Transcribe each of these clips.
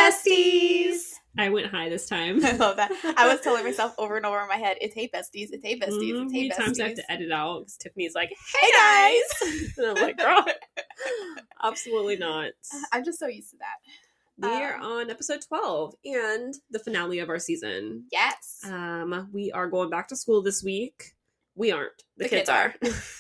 besties. I went high this time. I love that. I was telling myself over and over in my head, it's hey besties, it's hey besties, it's hey besties. Times I have to edit out because Tiffany's like, hey guys. And I'm like, girl, absolutely not. I'm just so used to that. We are on episode 12 and the finale of our season. Yes. We are going back to school this week. We aren't. The kids are.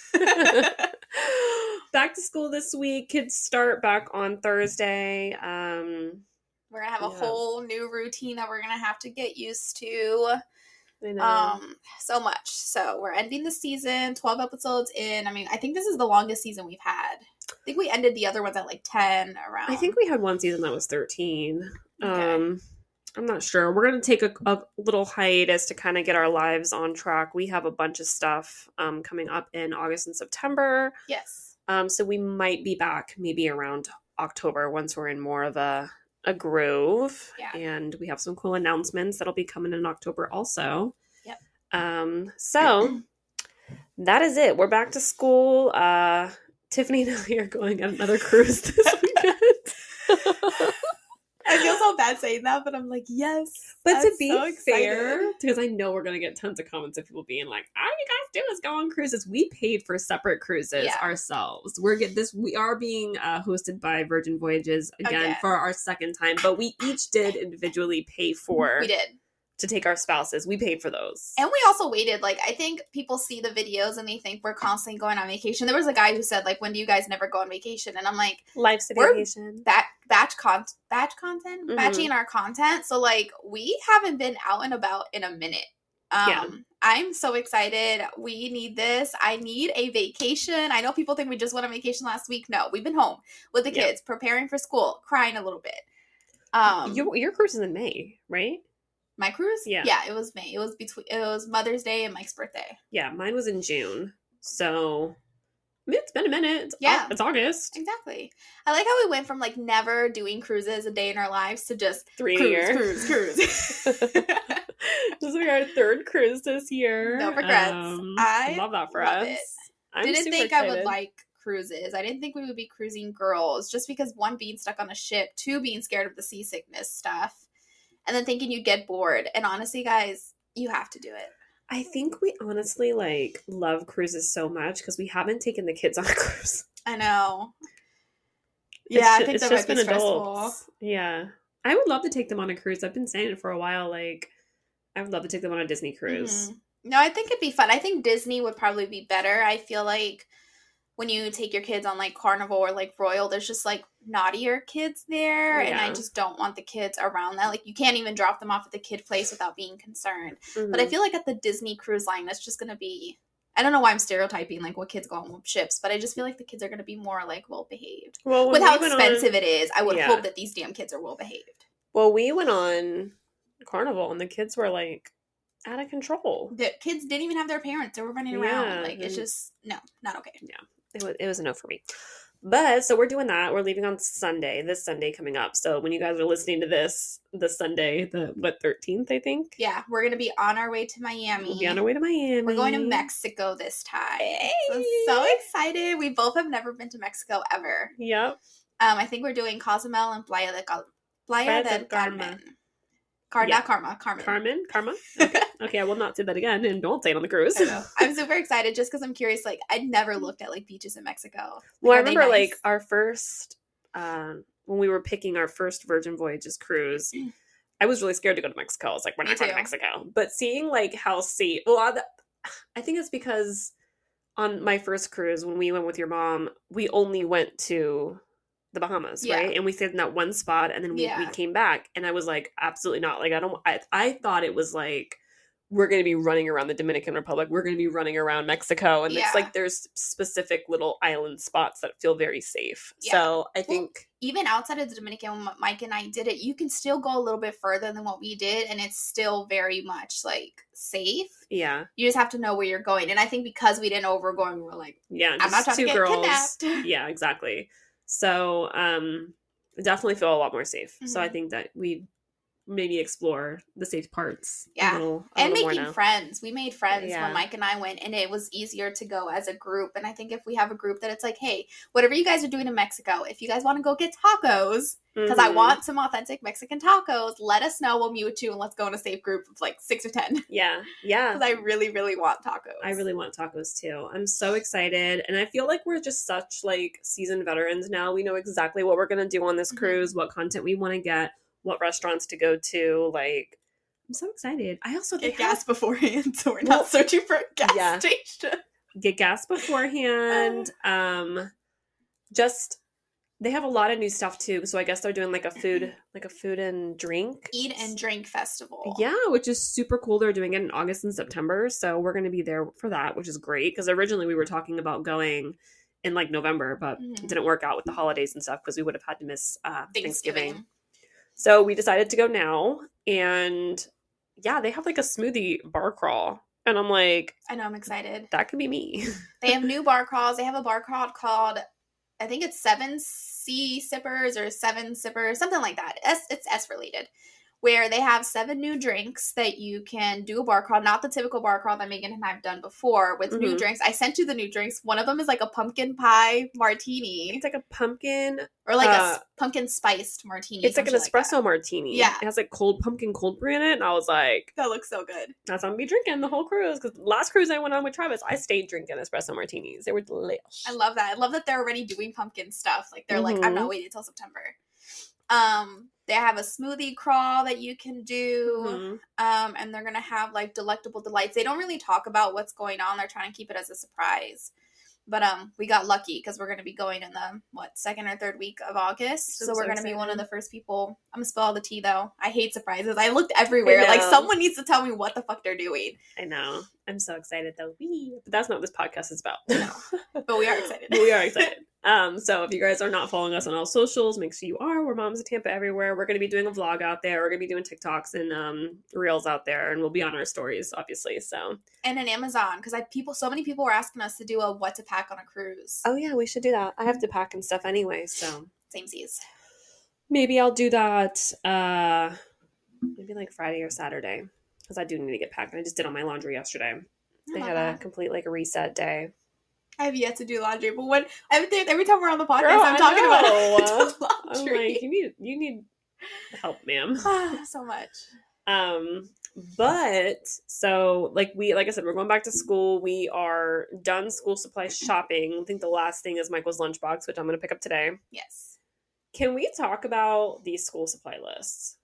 Back to school this week. Kids start back on Thursday. We're going to have a whole new routine that we're going to have to get used to. I know. So much. So we're ending the season, 12 episodes in. I mean, I think this is the longest season we've had. I think we ended the other ones at like 10 around. I think we had one season that was 13. Okay. I'm not sure. We're going to take a little hiatus to kind of get our lives on track. We have a bunch of stuff coming up in August and September. Yes. So we might be back maybe around October once we're in more of a groove. Yeah. And we have some cool announcements that'll be coming in October also. Yep. So that is it. We're back to school. Tiffany and I are going on another cruise this weekend. I feel so bad saying that, but I'm like, yes. But I'm to be so fair, because I know we're going to get tons of comments of people being like, all you guys do is go on cruises. We paid for separate cruises ourselves. We are being hosted by Virgin Voyages again for our second time, but we each did individually pay for. We did. To take our spouses. We paid for those. And we also waited. Like, I think people see the videos and they think we're constantly going on vacation. There was a guy who said, like, when do you guys never go on vacation? And I'm like, Life's a vacation. Batch content, Mm-hmm. batching our content. So, like, we haven't been out and about in a minute. I'm so excited. We need this. I need a vacation. I know people think we just went on vacation last week. No, we've been home with the kids, preparing for school, crying a little bit. Your cruise is in May, right? My cruise? Yeah. Yeah, it was May. It was Mother's Day and Mike's birthday. Yeah, mine was in June. So, I mean, it's been a minute. It's August. Exactly. I like how we went from, like, never doing cruises a day in our lives to just 3 cruise, a year. Cruise. This will be our third cruise this year. No regrets. I love that for love us. It. I'm didn't super think excited. I would like cruises. I didn't think we would be cruising girls just because, one, being stuck on a ship, two, being scared of the seasickness stuff. And then thinking you'd get bored. And honestly, guys, you have to do it. I think we honestly, like, love cruises so much because we haven't taken the kids on a cruise. I know. Yeah, I think that might be stressful. Adults. Yeah. I would love to take them on a cruise. I've been saying it for a while. Like, I would love to take them on a Disney cruise. Mm-hmm. No, I think it'd be fun. I think Disney would probably be better. I feel like when you take your kids on, like, Carnival or, like, Royal, there's just, like, naughtier kids there, and I just don't want the kids around that. Like, you can't even drop them off at the kid place without being concerned. Mm-hmm. But I feel like at the Disney Cruise Line, that's just going to be, I don't know why I'm stereotyping, like, what kids go on ships, but I just feel like the kids are going to be more, like, well-behaved. Well, with how expensive it is, I would hope that these damn kids are well-behaved. Well, we went on Carnival, and the kids were, like, out of control. The kids didn't even have their parents. They were running around. Like, it's just, no, not okay. Yeah. It was a no for me. But, so we're doing that. We're leaving on Sunday, this Sunday coming up. So when you guys are listening to this Sunday, 13th, I think? Yeah, we're going to be on our way to Miami. We'll be on our way to Miami. We're going to Mexico this time. Hey. I'm so excited. We both have never been to Mexico ever. Yep. I think we're doing Cozumel and Playa del Carmen. Not Karma. Carmen. Karma? Okay, I will not say that again, and don't say it on the cruise. I know. I'm super excited just because I'm curious. Like, I'd never looked at, like, beaches in Mexico. Like, well, I remember, like, our first, when we were picking our first Virgin Voyages cruise, I was really scared to go to Mexico. I was like, we're not going to Mexico. But seeing, like, how safe, I think it's because on my first cruise, when we went with your mom, we only went to the Bahamas, right? And we stayed in that one spot, and then we came back, and I was like, absolutely not. Like, I thought it was like, we're going to be running around the Dominican Republic. We're going to be running around Mexico. And it's like, there's specific little island spots that feel very safe. Yeah. So I think even outside of the Dominican, when Mike and I did it, you can still go a little bit further than what we did. And it's still very much, like, safe. Yeah. You just have to know where you're going. And I think because we didn't know where we're going, we were like, yeah, I'm not trying to get kidnapped. Yeah, exactly. So definitely feel a lot more safe. Mm-hmm. So I think that we maybe explore the safe parts. Yeah. And making more friends. We made friends when Mike and I went, and it was easier to go as a group. And I think if we have a group that it's like, hey, whatever you guys are doing in Mexico, if you guys want to go get tacos, because I want some authentic Mexican tacos, let us know. We'll meet you and let's go in a safe group of like 6 or 10. Yeah. Yeah. Because I really, really want tacos. I really want tacos too. I'm so excited. And I feel like we're just such like seasoned veterans now. We know exactly what we're going to do on this cruise, what content we want to get, what restaurants to go to. Like, I'm so excited. I also get gas beforehand, so we're not searching for a gas station. Get gas beforehand. Just they have a lot of new stuff too. So I guess they're doing like a food and drink. Eat and drink festival. Yeah, which is super cool. They're doing it in August and September. So we're going to be there for that, which is great. Because originally we were talking about going in like November, but it didn't work out with the holidays and stuff because we would have had to miss Thanksgiving. So we decided to go now. And yeah, they have like a smoothie bar crawl. And I'm like, I know, I'm excited. That could be me. They have new bar crawls. They have a bar crawl called, I think it's 7 Sea Sippers or 7 Sippers, something like that. It's S related, where they have 7 new drinks that you can do a bar crawl, not the typical bar crawl that Megan and I have done before with new drinks. I sent you the new drinks. One of them is like a pumpkin pie martini. It's like a pumpkin. Or like a pumpkin spiced martini. It's like an espresso martini. Yeah. It has like pumpkin cold brew in it. And I was like, that looks so good. That's what I'm going to be drinking the whole cruise. Because last cruise I went on with Travis, I stayed drinking espresso martinis. They were delicious. I love that. I love that they're already doing pumpkin stuff. Like they're like, I'm not waiting until September. They have a smoothie crawl that you can do. And they're going to have like delectable delights. They don't really talk about what's going on. They're trying to keep it as a surprise. But we got lucky because we're going to be going in the, second or third week of August. So we're going to be one of the first people. I'm going to spill all the tea, though. I hate surprises. I looked everywhere. Like, someone needs to tell me what the fuck they're doing. I know. I'm so excited, though. But that's not what this podcast is about. No. But we are excited. We are excited. So if you guys are not following us on all socials, make sure you are. We're Moms of Tampa everywhere. We're going to be doing a vlog out there. We're going to be doing TikToks and reels out there, and we'll be on our stories, obviously. So and an Amazon, because so many people were asking us to do a what to pack on a cruise. Oh yeah, we should do that. I have to pack and stuff anyway, so samesies. Maybe I'll do that. Maybe like Friday or Saturday, because I do need to get packed. I just did all my laundry yesterday. They had a complete like a reset day. I have yet to do laundry, but every time we're on the podcast, I'm talking about laundry. I'm like, you need help, ma'am. So much. But so like I said, we're going back to school. We are done school supply shopping. I think the last thing is Michael's lunchbox, which I'm going to pick up today. Yes. Can we talk about these school supply lists?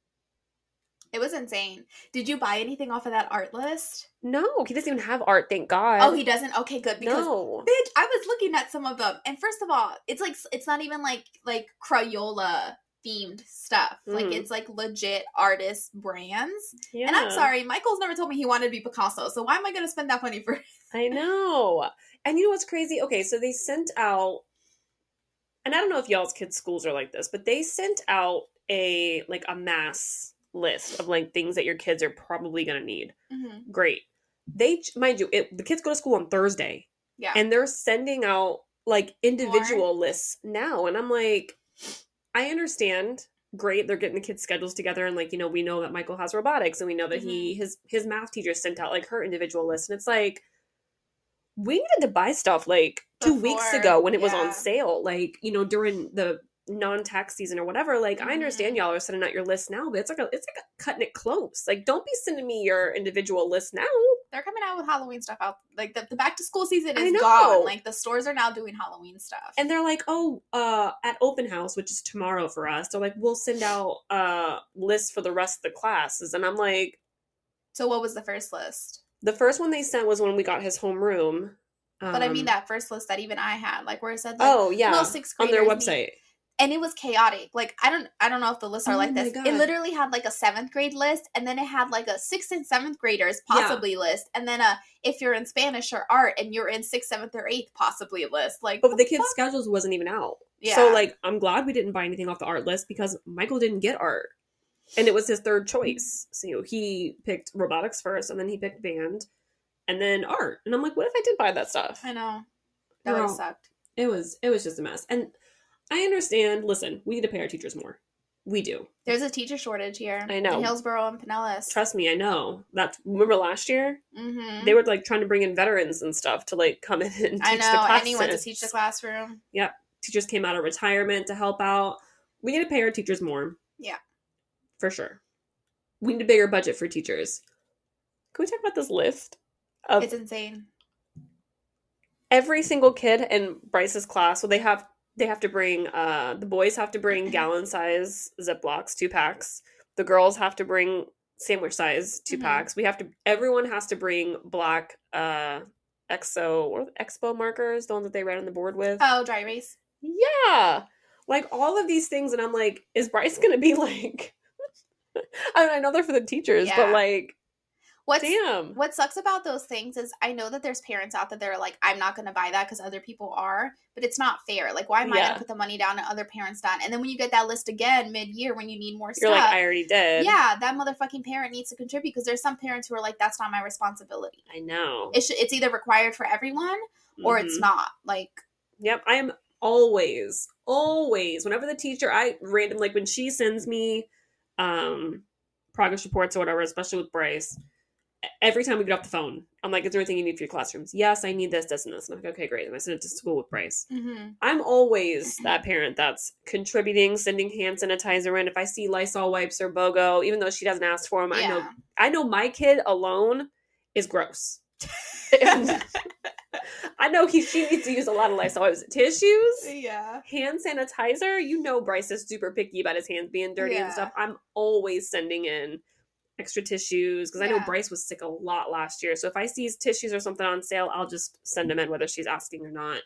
It was insane. Did you buy anything off of that art list? No, he doesn't even have art, thank God. Oh, he doesn't? Okay, good. Because, bitch, I was looking at some of them. And first of all, it's not even like Crayola themed stuff. Like, it's like legit artist brands. Yeah. And I'm sorry, Michael's never told me he wanted to be Picasso. So why am I going to spend that money for? I know. And you know what's crazy? Okay, so they sent out, and I don't know if y'all's kids' schools are like this, but they sent out a mass list of like things that your kids are probably going to need. Great. Mind you, the kids go to school on Thursday. Yeah. And they're sending out like individual lists now. And I'm like, I understand. Great. They're getting the kids' schedules together. And like, we know that Michael has robotics, and we know that his math teacher sent out like her individual list. And it's like, we needed to buy stuff like 2 weeks ago when it was on sale, like, during the non-tax season or whatever. Like, I understand y'all are sending out your list now, but it's like a cutting it close. Like, don't be sending me your individual list now. They're coming out with Halloween stuff out. Like, the back to school season is gone. Like, the stores are now doing Halloween stuff. And they're like, at open house, which is tomorrow for us, they're like, we'll send out lists for the rest of the classes. And I'm like, so what was the first list? The first one they sent was when we got his homeroom. But I mean that first list that even I had, like where it said, like, sixth graders on their website. And it was chaotic. Like, I don't know if the lists are like this. God. It literally had like a 7th grade list, and then it had like a 6th and 7th graders possibly list, and then if you're in Spanish or art and you're in 6th, 7th, or 8th possibly list. Like, but the kids' schedules wasn't even out. Yeah. So like, I'm glad we didn't buy anything off the art list because Michael didn't get art, and it was his third choice. So he picked robotics first, and then he picked band, and then art. And I'm like, what if I did buy that stuff? I know. That would have sucked. It was just a mess. And I understand. Listen, we need to pay our teachers more. We do. There's a teacher shortage here. I know. In Hillsborough and Pinellas. Trust me, I know. Remember last year? Mm-hmm. They were, like, trying to bring in veterans and stuff to, like, come in and teach the classes. Anyone to teach the classroom. Yep. Teachers came out of retirement to help out. We need to pay our teachers more. Yeah. For sure. We need a bigger budget for teachers. Can we talk about this list? It's insane. Every single kid in Bryce's class, so they have to bring, the boys have to bring gallon size Ziplocs, 2 packs. The girls have to bring sandwich size 2 packs. Everyone has to bring black, Expo markers, the ones that they write on the board with. Oh, dry erase. Yeah. Like, all of these things, and I'm like, is Bryce gonna be like, I know they're for the teachers, but like, damn. What sucks about those things is I know that there's parents out there that are like, I'm not going to buy that because other people are, but it's not fair. Like, why am I going to put the money down and other parents don't? And then when you get that list again mid-year when you need more stuff. You're like, I already did. Yeah, that motherfucking parent needs to contribute because there's some parents who are like, that's not my responsibility. I know. It's either required for everyone or it's not. Like. Yep, I am always, whenever the teacher, like when she sends me progress reports or whatever, especially with Bryce, every time we get off the phone, I'm like, is there anything you need for your classrooms? Yes, I need this, and this. And I'm like, okay, great. And I send it to school with Bryce. Mm-hmm. I'm always that parent that's contributing, sending hand sanitizer in. If I see Lysol wipes or BOGO, even though she doesn't ask for them, I know my kid alone is gross. And I know she needs to use a lot of Lysol wipes. Tissues, hand sanitizer. You know Bryce is super picky about his hands being dirty and stuff. I'm always sending in extra tissues because I know Bryce was sick a lot last year. So if I see tissues or something on sale, I'll just send them in whether she's asking or not.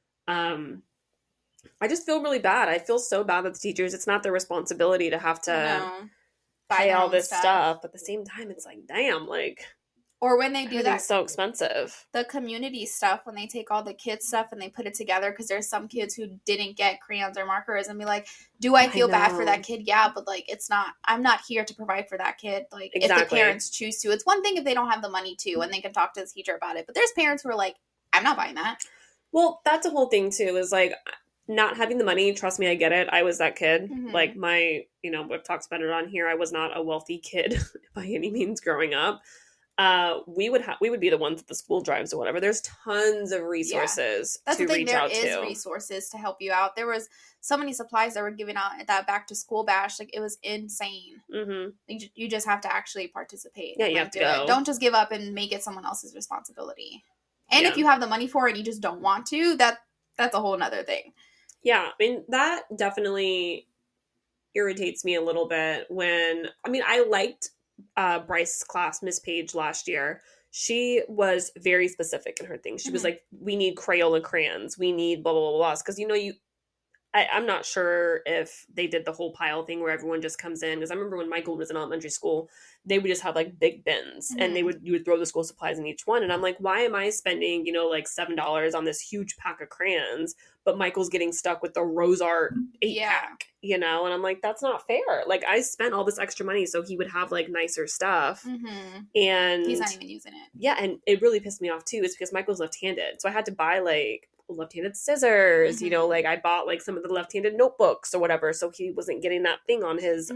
I just feel really bad. I feel so bad that the teachers, it's not their responsibility to have to buy all this stuff. But at the same time, it's like, damn, like. Or when they do that. So expensive. The community stuff, when they take all the kids' stuff and they put it together, because there's some kids who didn't get crayons or markers and be like, do I feel bad for that kid? Yeah, but like, it's not, I'm not here to provide for that kid. Like, if the parents choose to. It's one thing if they don't have the money to and they can talk to the teacher about it. But there's parents who are like, I'm not buying that. Well, that's a whole thing too, is like, not having the money, trust me, I get it. I was that kid. Mm-hmm. Like we've talked about it on here. I was not a wealthy kid by any means growing up. We would be the ones at the school drives or whatever. There's tons of resources to reach out to. There is resources to help you out. There was so many supplies that were given out at that back to school bash. Like, it was insane. Mm-hmm. You just have to actually participate. Yeah, you have to go. Don't just give up and make it someone else's responsibility. And if you have the money for it and you just don't want to, that's a whole nother thing. Yeah, I mean, that definitely irritates me a little bit I liked Bryce's class, Miss Page, last year. She was very specific in her things. She was like, we need Crayola crayons. We need blah, blah, blah, blah. Because, I'm not sure if they did the whole pile thing where everyone just comes in. Because I remember when Michael was in elementary school, they would just have like big bins and you would throw the school supplies in each one. And I'm like, why am I spending, like $7 on this huge pack of crayons, but Michael's getting stuck with the Rose Art 8-pack, And I'm like, that's not fair. Like, I spent all this extra money so he would have like nicer stuff. Mm-hmm. And he's not even using it. Yeah. And it really pissed me off too, is because Michael's left-handed. So I had to buy like left-handed scissors, like I bought like some of the left-handed notebooks or whatever, so he wasn't getting that thing on his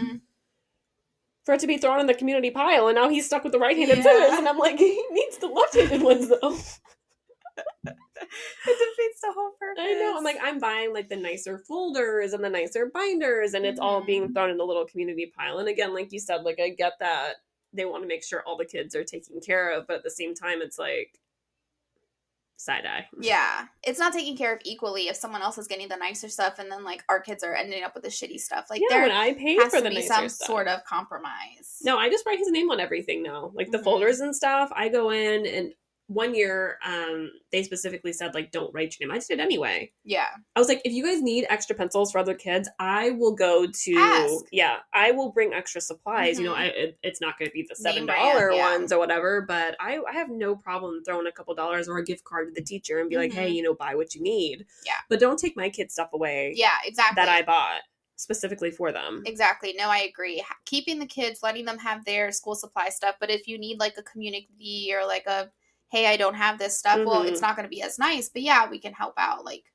for it to be thrown in the community pile, and now he's stuck with the right-handed scissors, and I'm like, he needs the left-handed ones though. It defeats the whole purpose. I know. I'm like, I'm buying like the nicer folders and the nicer binders, and it's all being thrown in the little community pile. And again, like you said, like I get that they want to make sure all the kids are taken care of, but at the same time, it's like side eye. Yeah. It's not taken care of equally if someone else is getting the nicer stuff and then like our kids are ending up with the shitty stuff. Like, there when I paid has for to the be nicer some stuff. Sort of compromise. No, I just write his name on everything now. Like the folders and stuff, I go in, and one year, they specifically said, like, don't write your name. I just did anyway. Yeah. I was like, if you guys need extra pencils for other kids, I will go to... Ask. Yeah, I will bring extra supplies. It's not going to be the $7 ones or whatever, but I have no problem throwing a couple dollars or a gift card to the teacher and be like, hey, buy what you need. Yeah. But don't take my kids' stuff away. Yeah, exactly. That I bought specifically for them. Exactly. No, I agree. Keeping the kids, letting them have their school supply stuff, but if you need, like, a community or, like, a... hey, I don't have this stuff. Well, it's not going to be as nice, but yeah, we can help out. Like,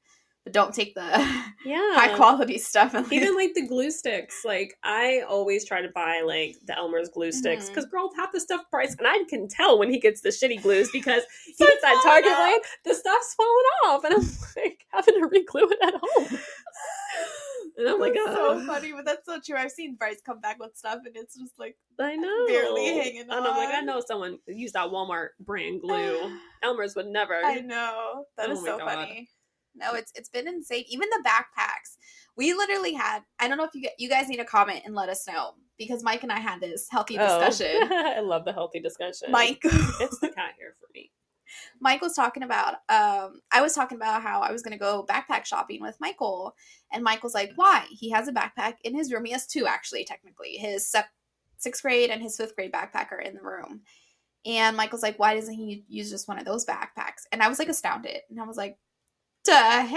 but don't take the Yeah. high quality stuff. And, like, even like the glue sticks. Like I always try to buy like the Elmer's glue sticks because girl, half the stuff price, and I can tell when he gets the shitty glues because he gets that Target lane, the stuff's falling off, and I'm like having to re-glue it at home. And I'm like, so funny, but that's so true. I've seen Bryce come back with stuff, and it's just like I know, barely hanging on. And I'm like, I know someone used that Walmart brand glue. Elmer's would never. I know, that is so funny. No, it's been insane. Even the backpacks. We literally had, I don't know if you guys need to comment and let us know, because Mike and I had this healthy discussion. I love the healthy discussion. Mike. It's the cat here for me. Mike was talking about, I was talking about how I was going to go backpack shopping with Michael. And Mike was like, why? He has a backpack in his room. He has two, actually, technically. His 6th grade and his 5th grade backpack are in the room. And Michael's like, why doesn't he use just one of those backpacks? And I was like astounded. And I was like, the hell?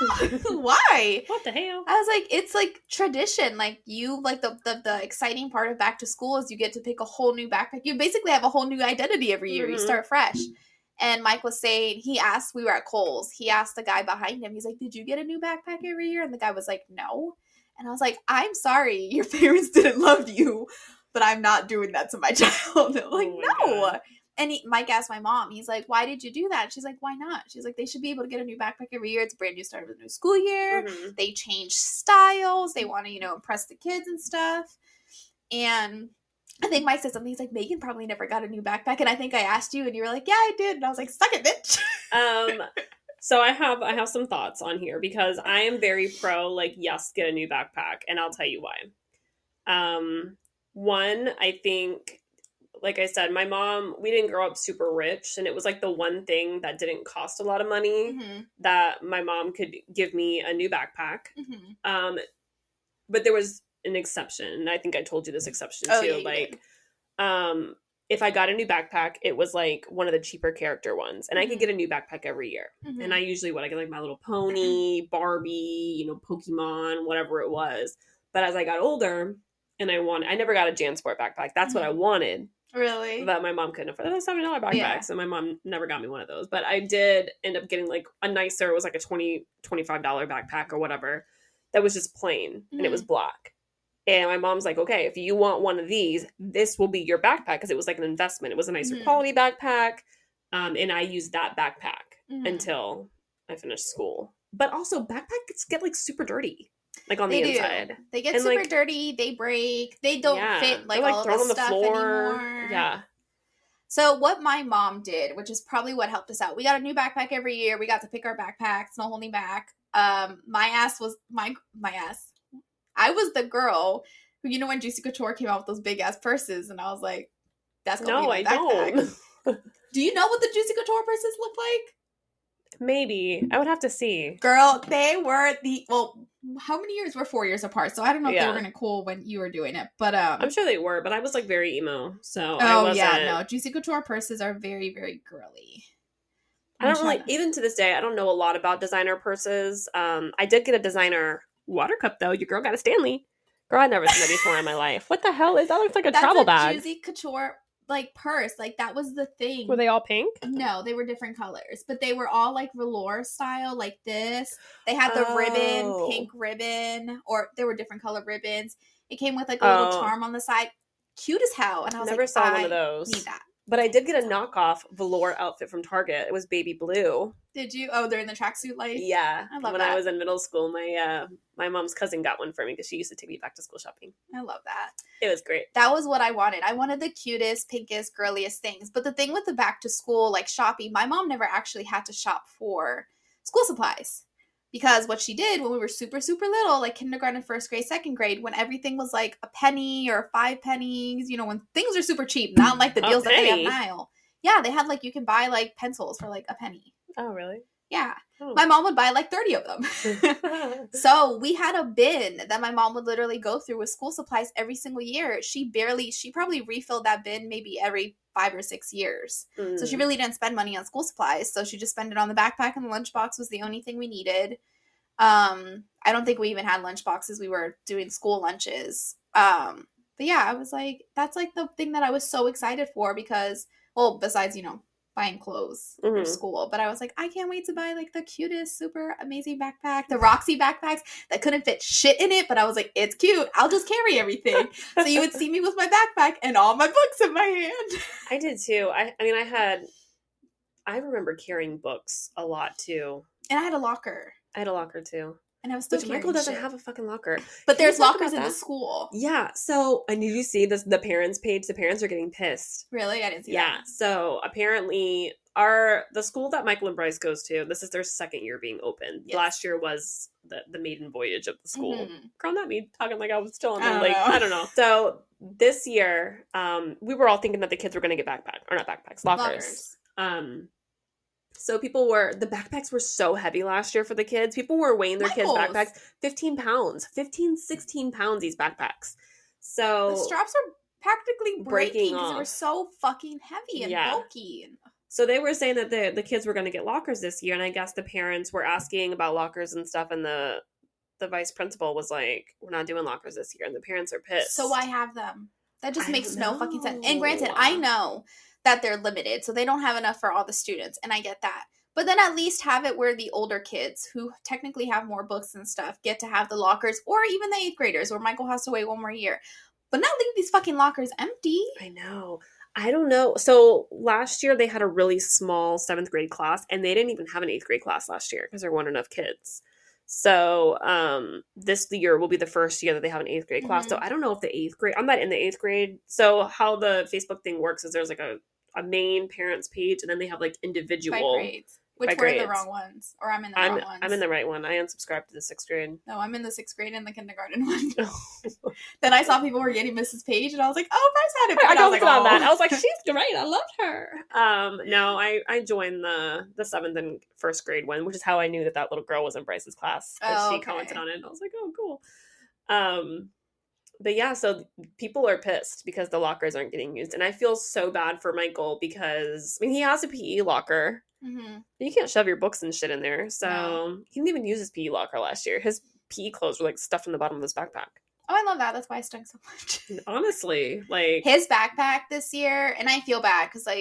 Why? What the hell? I was like, it's like tradition. Like you, like the exciting part of back to school is you get to pick a whole new backpack. You basically have a whole new identity every year. You start fresh. And Mike was saying, we were at Kohl's. He asked the guy behind him, he's like, did you get a new backpack every year? And the guy was like, no. And I was like, I'm sorry, your parents didn't love you, but I'm not doing that to my child. I'm like, no. God. And Mike asked my mom, he's like, why did you do that? She's like, why not? She's like, they should be able to get a new backpack every year. It's a brand new start of the new school year. They change styles. They want to, impress the kids and stuff. And I think Mike said something. He's like, Megan probably never got a new backpack. And I think I asked you and you were like, yeah, I did. And I was like, suck it, bitch. So I have some thoughts on here because I am very pro, like, yes, get a new backpack. And I'll tell you why. One, I think, like I said, my mom, we didn't grow up super rich, and it was like the one thing that didn't cost a lot of money that my mom could give me a new backpack. But there was an exception, and I think I told you this exception too. If I got a new backpack, it was like one of the cheaper character ones, and I could get a new backpack every year. And I usually I get like My Little Pony, Barbie, Pokemon, whatever it was. But as I got older, and I never got a JanSport backpack. That's what I wanted. Really? But my mom couldn't afford it. It was $70 backpack, so my mom never got me one of those. But I did end up getting like a nicer, it was like a $20, $25 backpack or whatever, that was just plain, and it was black. And my mom's like, okay, if you want one of these, this will be your backpack, because it was like an investment. It was a nicer quality backpack, and I used that backpack until I finished school. But also, backpacks get like super dirty. Like on the inside. They get super dirty. They break. They don't fit like all of the stuff anymore. Yeah. So what my mom did, which is probably what helped us out. We got a new backpack every year. We got to pick our backpacks. No holding back. My ass was my ass. I was the girl who, when Juicy Couture came out with those big ass purses, and I was like, that's gonna be my backpack. Don't. Do you know what the Juicy Couture purses look like? Maybe. I would have to see. Girl, they were how many years? We're 4 years apart, so I don't know if they were gonna cool when you were doing it, but I'm sure they were, but I was like very emo, so Juicy Couture purses are very, very girly. I don't really, even to this day, I don't know a lot about designer purses. I did get a designer water cup though. Your girl got a Stanley. Girl, I'd never seen that before in my life. What the hell is that? Looks like a travel bag. Juicy Couture purse, that was the thing. Were they all pink? No, they were different colors, but they were all like velour style, like this. They had the ribbon, pink ribbon, or there were different color ribbons. It came with like a little charm on the side, cute as hell. And I was never saw one of those. Need that. But I did get a knockoff velour outfit from Target. It was baby blue. Did you? Oh, they're in the tracksuit life? Yeah. I love when that. I was in middle school, my mom's cousin got one for me because she used to take me back to school shopping. I love that. It was great. That was what I wanted. I wanted the cutest, pinkest, girliest things. But the thing with the back to school, shopping, my mom never actually had to shop for school supplies. Because what she did when we were super, super little, kindergarten, first grade, second grade, when everything was like a penny or 5 pennies, when things are super cheap, not like the deals that they have now. Yeah, they had you can buy pencils for a penny. Oh, really? Yeah. Oh. My mom would buy 30 of them. So we had a bin that my mom would literally go through with school supplies every single year. She probably refilled that bin maybe every 5 or 6 years. So she really didn't spend money on school supplies. So she just spent it on the backpack, and the lunchbox was the only thing we needed. I don't think we even had lunch boxes. We were doing school lunches. But yeah, I was like, that's the thing that I was so excited for because, well, besides, buying clothes for school, but I was like, I can't wait to buy like the cutest, super amazing backpack, the Roxy backpacks that couldn't fit shit in it, but I was like, it's cute. I'll just carry everything. So you would see me with my backpack and all my books in my hand. I did too. I remember carrying books a lot too. And I had a locker. I had a locker too. And I was still Which Michael doesn't have a fucking locker. But there's lockers in the school. Yeah. So, and did you see this? The parents page? The parents are getting pissed. Really? I didn't see that. Yeah. So apparently the school that Michael and Bryce goes to, this is their second year being open. Yes. Last year was the maiden voyage of the school. Mm-hmm. Girl, not me talking like I was still on the lake. I don't know. So this year, we were all thinking that the kids were going to get lockers. So the backpacks were so heavy last year for the kids. People were weighing their kids' backpacks 15 pounds, 16 pounds, these backpacks. So the straps are practically breaking because they were so fucking heavy and bulky. So they were saying that the kids were going to get lockers this year. And I guess the parents were asking about lockers and stuff. And the vice principal was like, we're not doing lockers this year. And the parents are pissed. So why have them? That just makes no fucking sense. And granted, I know that they're limited, so they don't have enough for all the students, and I get that. But then at least have it where the older kids, who technically have more books and stuff, get to have the lockers, or even the 8th graders, where Michael has to wait one more year. But not leave these fucking lockers empty. I know. I don't know. So last year they had a really small 7th grade class, and they didn't even have an 8th grade class last year because there weren't enough kids. So this year will be the first year that they have an 8th grade class. So I don't know if the 8th grade, I'm not in the 8th grade. So how the Facebook thing works is there's like a main parents page, and then they have like individual grades. Which were the wrong ones, or I'm in the wrong ones. I'm in the right one. I unsubscribed to the 6th grade. No, I'm in the 6th grade and the kindergarten one. Then I saw people were getting Mrs. Page, and I was like, "Oh, Bryce had it." I was like, on that. I was like, "She's great. I loved her." No, I joined the 7th and 1st grade one, which is how I knew that little girl was in Bryce's class because she commented on it, and I was like, "Oh, cool." But yeah, so people are pissed because the lockers aren't getting used, and I feel so bad for Michael because he has a PE locker. Mm-hmm. You can't shove your books and shit in there. So he didn't even use his PE locker last year. His PE clothes were like stuffed in the bottom of his backpack. Oh, I love that. That's why I stunk so much. Honestly, like his backpack this year, and I feel bad because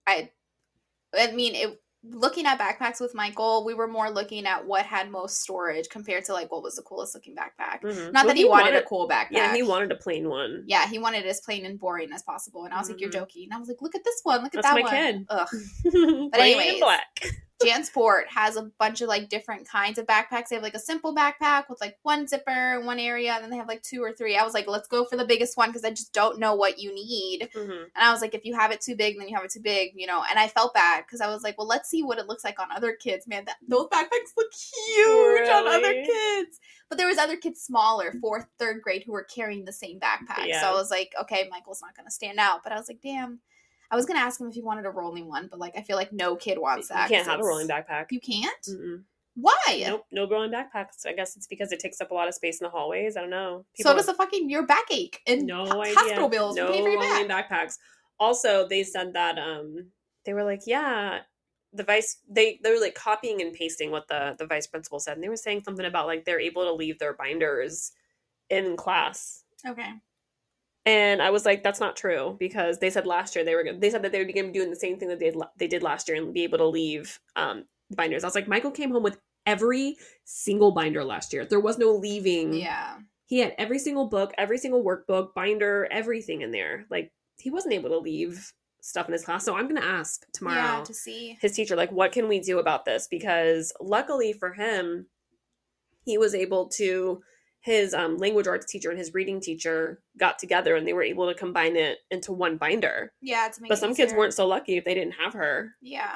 looking at backpacks with Michael, we were more looking at what had most storage compared to like what was the coolest looking backpack. Mm-hmm. Not that he wanted a cool backpack. Yeah, he wanted a plain one. Yeah, he wanted it as plain and boring as possible. And I was like, "You're joking." And I was like, "Look at this one. Look at That's that my one." Kid. Ugh. But anyways, black. JanSport has a bunch of like different kinds of backpacks. They have like a simple backpack with like one zipper in one area, and then they have like 2 or 3. I was like, let's go for the biggest one because I just don't know what you need. Mm-hmm. And I was like, if you have it too big, then you have it too big, And I felt bad because I was like, well, let's see what it looks like on other kids. Man, those backpacks look huge on other kids. But there was other kids smaller, 4th, 3rd grade, who were carrying the same backpack. Yeah. So I was like, okay, Michael's not going to stand out. But I was like, damn. I was going to ask him if he wanted a rolling one, but, like, I feel like no kid wants that. You can't have a rolling backpack. You can't? Mm-mm. Why? Nope, no rolling backpacks. I guess it's because it takes up a lot of space in the hallways. I don't know. So does your backache and hospital bills. No rolling backpacks. Also, they said that, they were like, yeah, they were, like, copying and pasting what the vice principal said. And they were saying something about, like, they're able to leave their binders in class. Okay. And I was like, that's not true, because they said last year they said that they would begin doing the same thing that they did last year and be able to leave binders. I was like, Michael came home with every single binder last year. There was no leaving. Yeah. He had every single book, every single workbook, binder, everything in there. Like, he wasn't able to leave stuff in his class. So I'm going to ask tomorrow to see his teacher, like, what can we do about this? Because luckily for him, he was able to... His language arts teacher and his reading teacher got together and they were able to combine it into one binder. Yeah, to make But some kids weren't so lucky if they didn't have her. Yeah.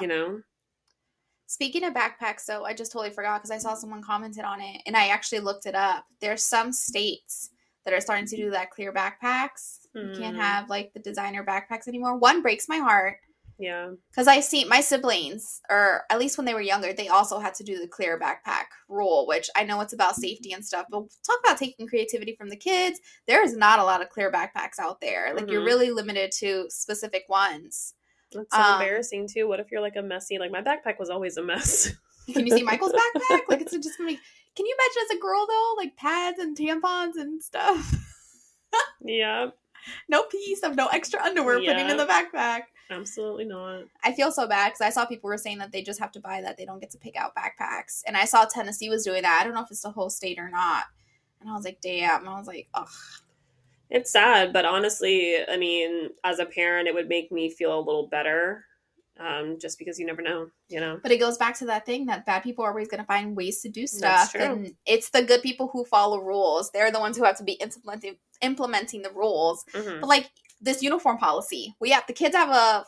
Speaking of backpacks, though, I just totally forgot because I saw someone commented on it and I actually looked it up. There's some states that are starting to do that clear backpacks. You can't have, like, the designer backpacks anymore. One breaks my heart. Yeah. Because I see my siblings, or at least when they were younger, they also had to do the clear backpack rule, which I know it's about safety and stuff, but talk about taking creativity from the kids. There is not a lot of clear backpacks out there. Like, you're really limited to specific ones. That's so embarrassing, too. What if you're, like, a messy... Like, my backpack was always a mess. Can you see Michael's backpack? Like, it's just like... Can you imagine as a girl, though? Like, pads and tampons and stuff. Yeah. No PE stuff, no extra underwear putting in the backpack. Absolutely not. I feel so bad because I saw people were saying that they just have to buy that. They don't get to pick out backpacks. And I saw Tennessee was doing that. I don't know if it's the whole state or not. And I was like, damn. I was like, ugh. It's sad, but honestly, I mean, as a parent, it would make me feel a little better. Just because you never know, you know. But it goes back to that thing that bad people are always going to find ways to do stuff. That's true. And it's the good people who follow rules. They're the ones who have to be implementing the rules. Mm-hmm. But like this uniform policy, the kids have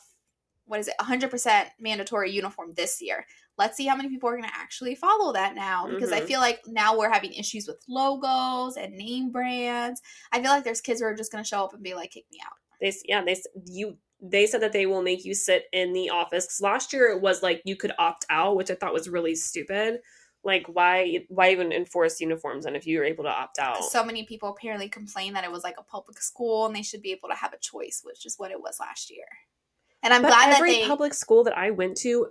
100% mandatory uniform this year. Let's see how many people are going to actually follow that now. Because I feel like now we're having issues with logos and name brands. I feel like there's kids who are just going to show up and be like, kick me out. They said that they will make you sit in the office. 'Cause last year it was like you could opt out, which I thought was really stupid. Like, why even enforce uniforms and if you're able to opt out? So many people apparently complained that it was like a public school and they should be able to have a choice, which is what it was last year. And I'm glad that every public school that I went to,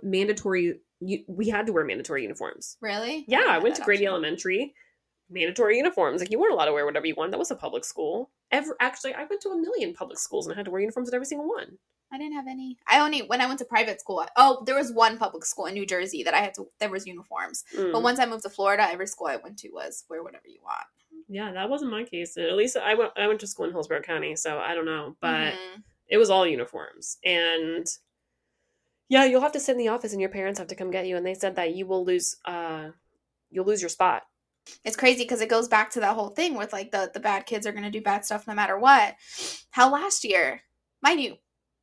we had to wear mandatory uniforms. Really? Yeah, I went to Grady Elementary. Mandatory uniforms. Like, you weren't allowed to wear whatever you want. That was a public school. Actually, I went to a million public schools and I had to wear uniforms at every single one. I didn't have any. When I went to private school, there was one public school in New Jersey that there was uniforms. But once I moved to Florida, every school I went to was wear whatever you want. Yeah, that wasn't my case. At least I went to school in Hillsborough County, so I don't know. But it was all uniforms. And yeah, you'll have to sit in the office and your parents have to come get you. And they said that you will lose your spot. It's crazy because it goes back to that whole thing with like the bad kids are going to do bad stuff no matter what. How last year, mind you,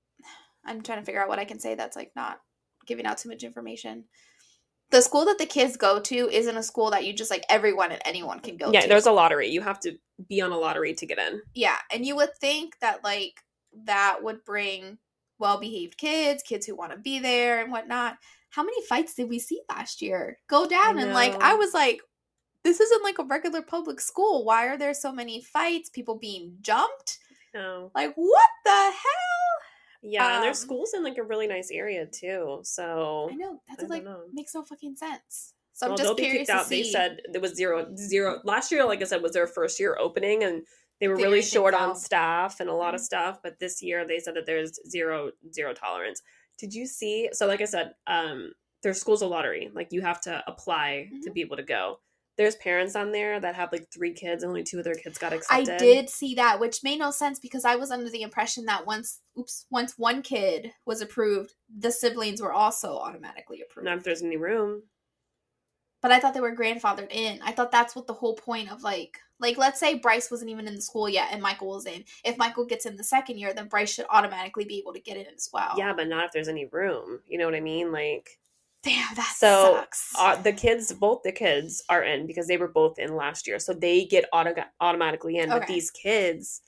I'm trying to figure out what I can say that's like not giving out too much information. The school that the kids go to isn't a school that you just like everyone and anyone can go to. Yeah, there's a lottery. You have to be on a lottery to get in. Yeah, and you would think that like that would bring well-behaved kids who want to be there and whatnot. How many fights did we see last year go down? And like I was like, this isn't like a regular public school. Why are there so many fights? People being jumped? No. Like, what the hell? Yeah, and there's schools in like a really nice area too. So I know that makes no fucking sense. So I'm just they'll curious be kicked out. to see. They said there was zero. Last year, like I said, was their first year opening, and they were really short on staff and a lot of stuff. But this year, they said that there's zero tolerance. Did you see? So, like I said, their school's a lottery. Like you have to apply to be able to go. There's parents on there that have like 3 kids and only 2 of their kids got accepted. I did see that, which made no sense because I was under the impression that once one kid was approved, the siblings were also automatically approved. Not if there's any room. But I thought they were grandfathered in. I thought that's what the whole point of like let's say Bryce wasn't even in the school yet and Michael was in. If Michael gets in the second year, then Bryce should automatically be able to get in as well. Yeah, but not if there's any room. You know what I mean? Like, damn, that sucks. Both the kids are in because they were both in last year. So they get automatically in. Okay. But these kids,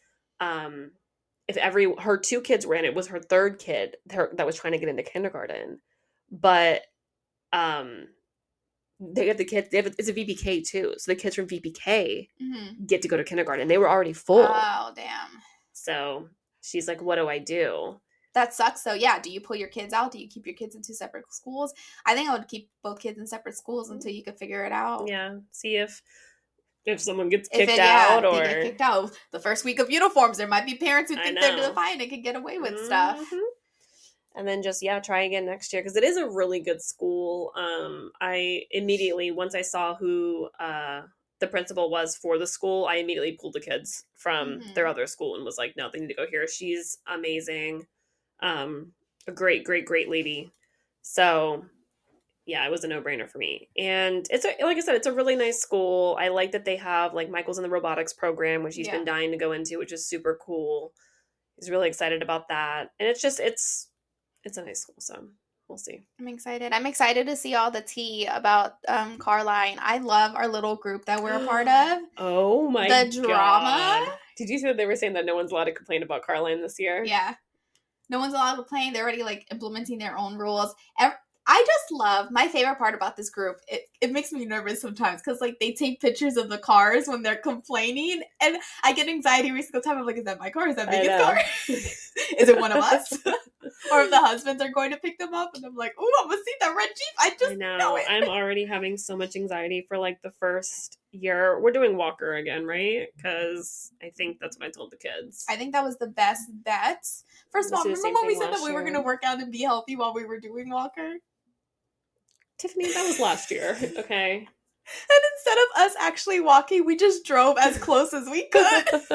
if her 2 kids were in, it was her 3rd kid that was trying to get into kindergarten. But, they have the kids. It's a VPK too, so the kids from VPK get to go to kindergarten. They were already full. Oh, damn! So she's like, "What do I do?" That sucks. So yeah, do you pull your kids out? Do you keep your kids in 2 separate schools? I think I would keep both kids in separate schools until you could figure it out. Yeah, see if someone gets kicked out or they get kicked out. The first week of uniforms, there might be parents who think they're defiant and can get away with stuff. And then just, try again next year. Because it is a really good school. I immediately, once I saw who the principal was for the school, I immediately pulled the kids from their other school and was like, no, they need to go here. She's amazing. A great, great, great lady. So, yeah, it was a no-brainer for me. And it's, like I said, it's a really nice school. I like that they have, like, Michael's in the robotics program, which he's been dying to go into, which is super cool. He's really excited about that. And it's just, it's a nice school, so we'll see. I'm excited to see all the tea about Carline. I love our little group that we're a part of. Oh my God. The drama. Did you see that they were saying that no one's allowed to complain about Carline this year? Yeah. No one's allowed to complain. They're already like implementing their own rules. I just love, my favorite part about this group, it makes me nervous sometimes because like they take pictures of the cars when they're complaining and I get anxiety every single time. I'm like, is that my car? Is that Megan's car? Is it one of us? Or if the husbands are going to pick them up, and I'm like, "Ooh, I'm gonna see that red Jeep." I just know it. I'm already having so much anxiety for like the first year. We're doing Walker again, right? Because I think that's what I told the kids. I think that was the best bet. First of all, remember when we said that we were going to work out and be healthy while we were doing Walker? Tiffany, that was last year, okay? And instead of us actually walking, we just drove as close as we could.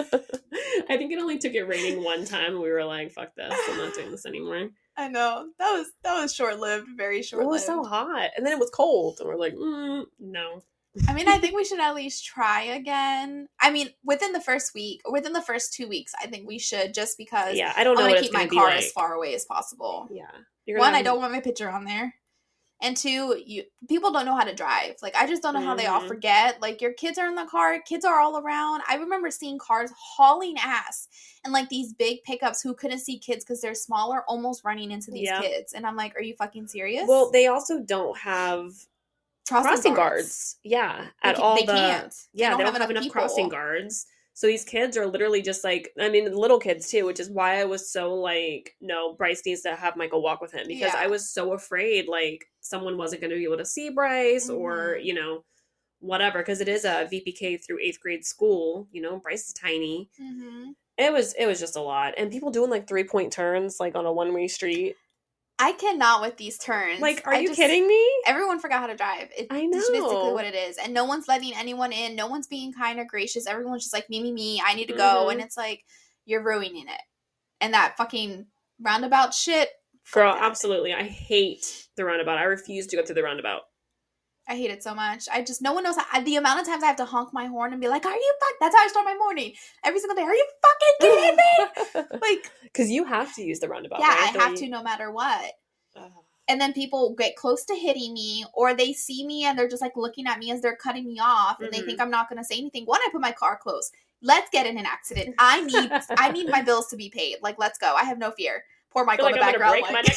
I think it only took it raining one time, and we were like, fuck this, I'm not doing this anymore. I know. That was short-lived, very short-lived. It was so hot. And then it was cold, and we're like, no. I mean, I think we should at least try again. I mean, within the first 2 weeks, I think we should, just because I don't know I want to keep my car as far away as possible. Yeah. One, I don't want my picture on there. And two, people don't know how to drive. Like, I just don't know how they all forget. Like, your kids are in the car. Kids are all around. I remember seeing cars hauling ass and, like, these big pickups who couldn't see kids because they're smaller almost running into these kids. And I'm like, are you fucking serious? Well, they also don't have crossing guards. Yeah. They can't. Yeah, they don't have enough crossing guards. So these kids are literally just like, I mean, little kids too, which is why I was so like, no, Bryce needs to have Michael walk with him, because I was so afraid like someone wasn't going to be able to see Bryce or, you know, whatever, because it is a VPK through 8th grade school. You know, Bryce is tiny. It was just a lot. And people doing like 3-point turns like on a one-way street. I cannot with these turns. Like, are you kidding me? Everyone forgot how to drive. I know. It's basically what it is. And no one's letting anyone in. No one's being kind or gracious. Everyone's just like, me, I need to go. And it's like, you're ruining it. And that fucking roundabout shit. Girl, absolutely. I hate the roundabout. I refuse to go through the roundabout. I hate it so much. No one knows the amount of times I have to honk my horn and be like, are you that's how I start my morning. Every single day, are you fucking kidding me? Like, because you have to use the roundabout. Yeah, right? I have to no matter what. And then people get close to hitting me, or they see me and they're just like looking at me as they're cutting me off, and they think I'm not going to say anything. One, I put my car close. Let's get in an accident. I need my bills to be paid. Like, let's go. I have no fear. Poor Michael in the background. I'm gonna break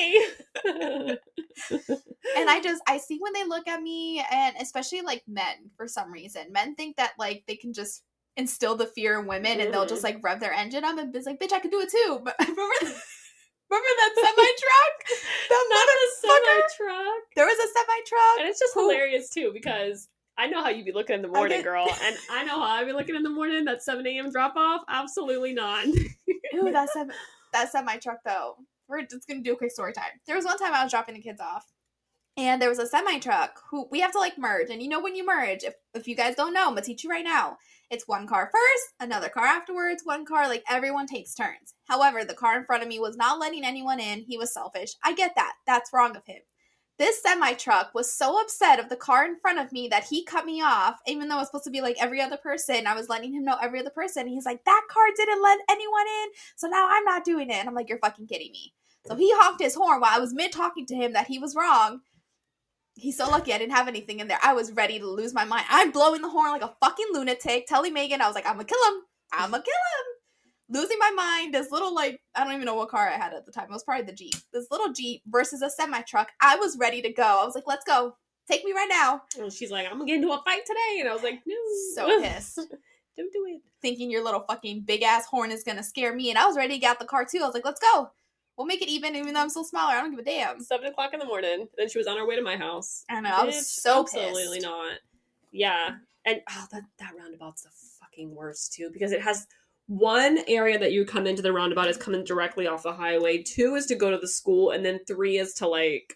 my neck today. And I see when they look at me, and especially like men, for some reason, men think that like they can just instill the fear in women, and they'll just like rev their engine up and be like, bitch, I can do it too. But remember that semi-truck? Not a semi-truck. There was a semi-truck. And it's just hilarious too, because I know how you be looking in the morning, girl. And I know how I be looking in the morning. That 7 a.m. drop-off? Absolutely not. Ooh, that semi-truck, though. We're just going to do a quick story time. There was one time I was dropping the kids off, and there was a semi-truck who we have to, like, merge. And you know when you merge, if you guys don't know, I'm going to teach you right now. It's one car first, another car afterwards, one car, like, everyone takes turns. However, the car in front of me was not letting anyone in. He was selfish. I get that. That's wrong of him. This semi-truck was so upset of the car in front of me that he cut me off, even though it was supposed to be like every other person. I was letting him know every other person. He's like, that car didn't let anyone in, so now I'm not doing it. And I'm like, you're fucking kidding me. So he honked his horn while I was mid-talking to him that he was wrong. He's so lucky I didn't have anything in there. I was ready to lose my mind. I'm blowing the horn like a fucking lunatic, telling Megan, I was like, I'm gonna kill him. I'm gonna kill him. Losing my mind, this little, like, I don't even know what car I had at the time. It was probably the Jeep. This little Jeep versus a semi-truck. I was ready to go. I was like, let's go. Take me right now. And she's like, I'm going to get into a fight today. And I was like, no. So pissed. Don't do it. Thinking your little fucking big-ass horn is going to scare me. And I was ready to get out the car, too. I was like, let's go. We'll make it even though I'm so smaller. I don't give a damn. 7 o'clock in the morning. And then she was on her way to my house. I know. I was so pissed. Absolutely not. Yeah. And that roundabout's the fucking worst, too. Because it has... One area that you come into the roundabout is coming directly off the highway. 2 is to go to the school, and then 3 is to like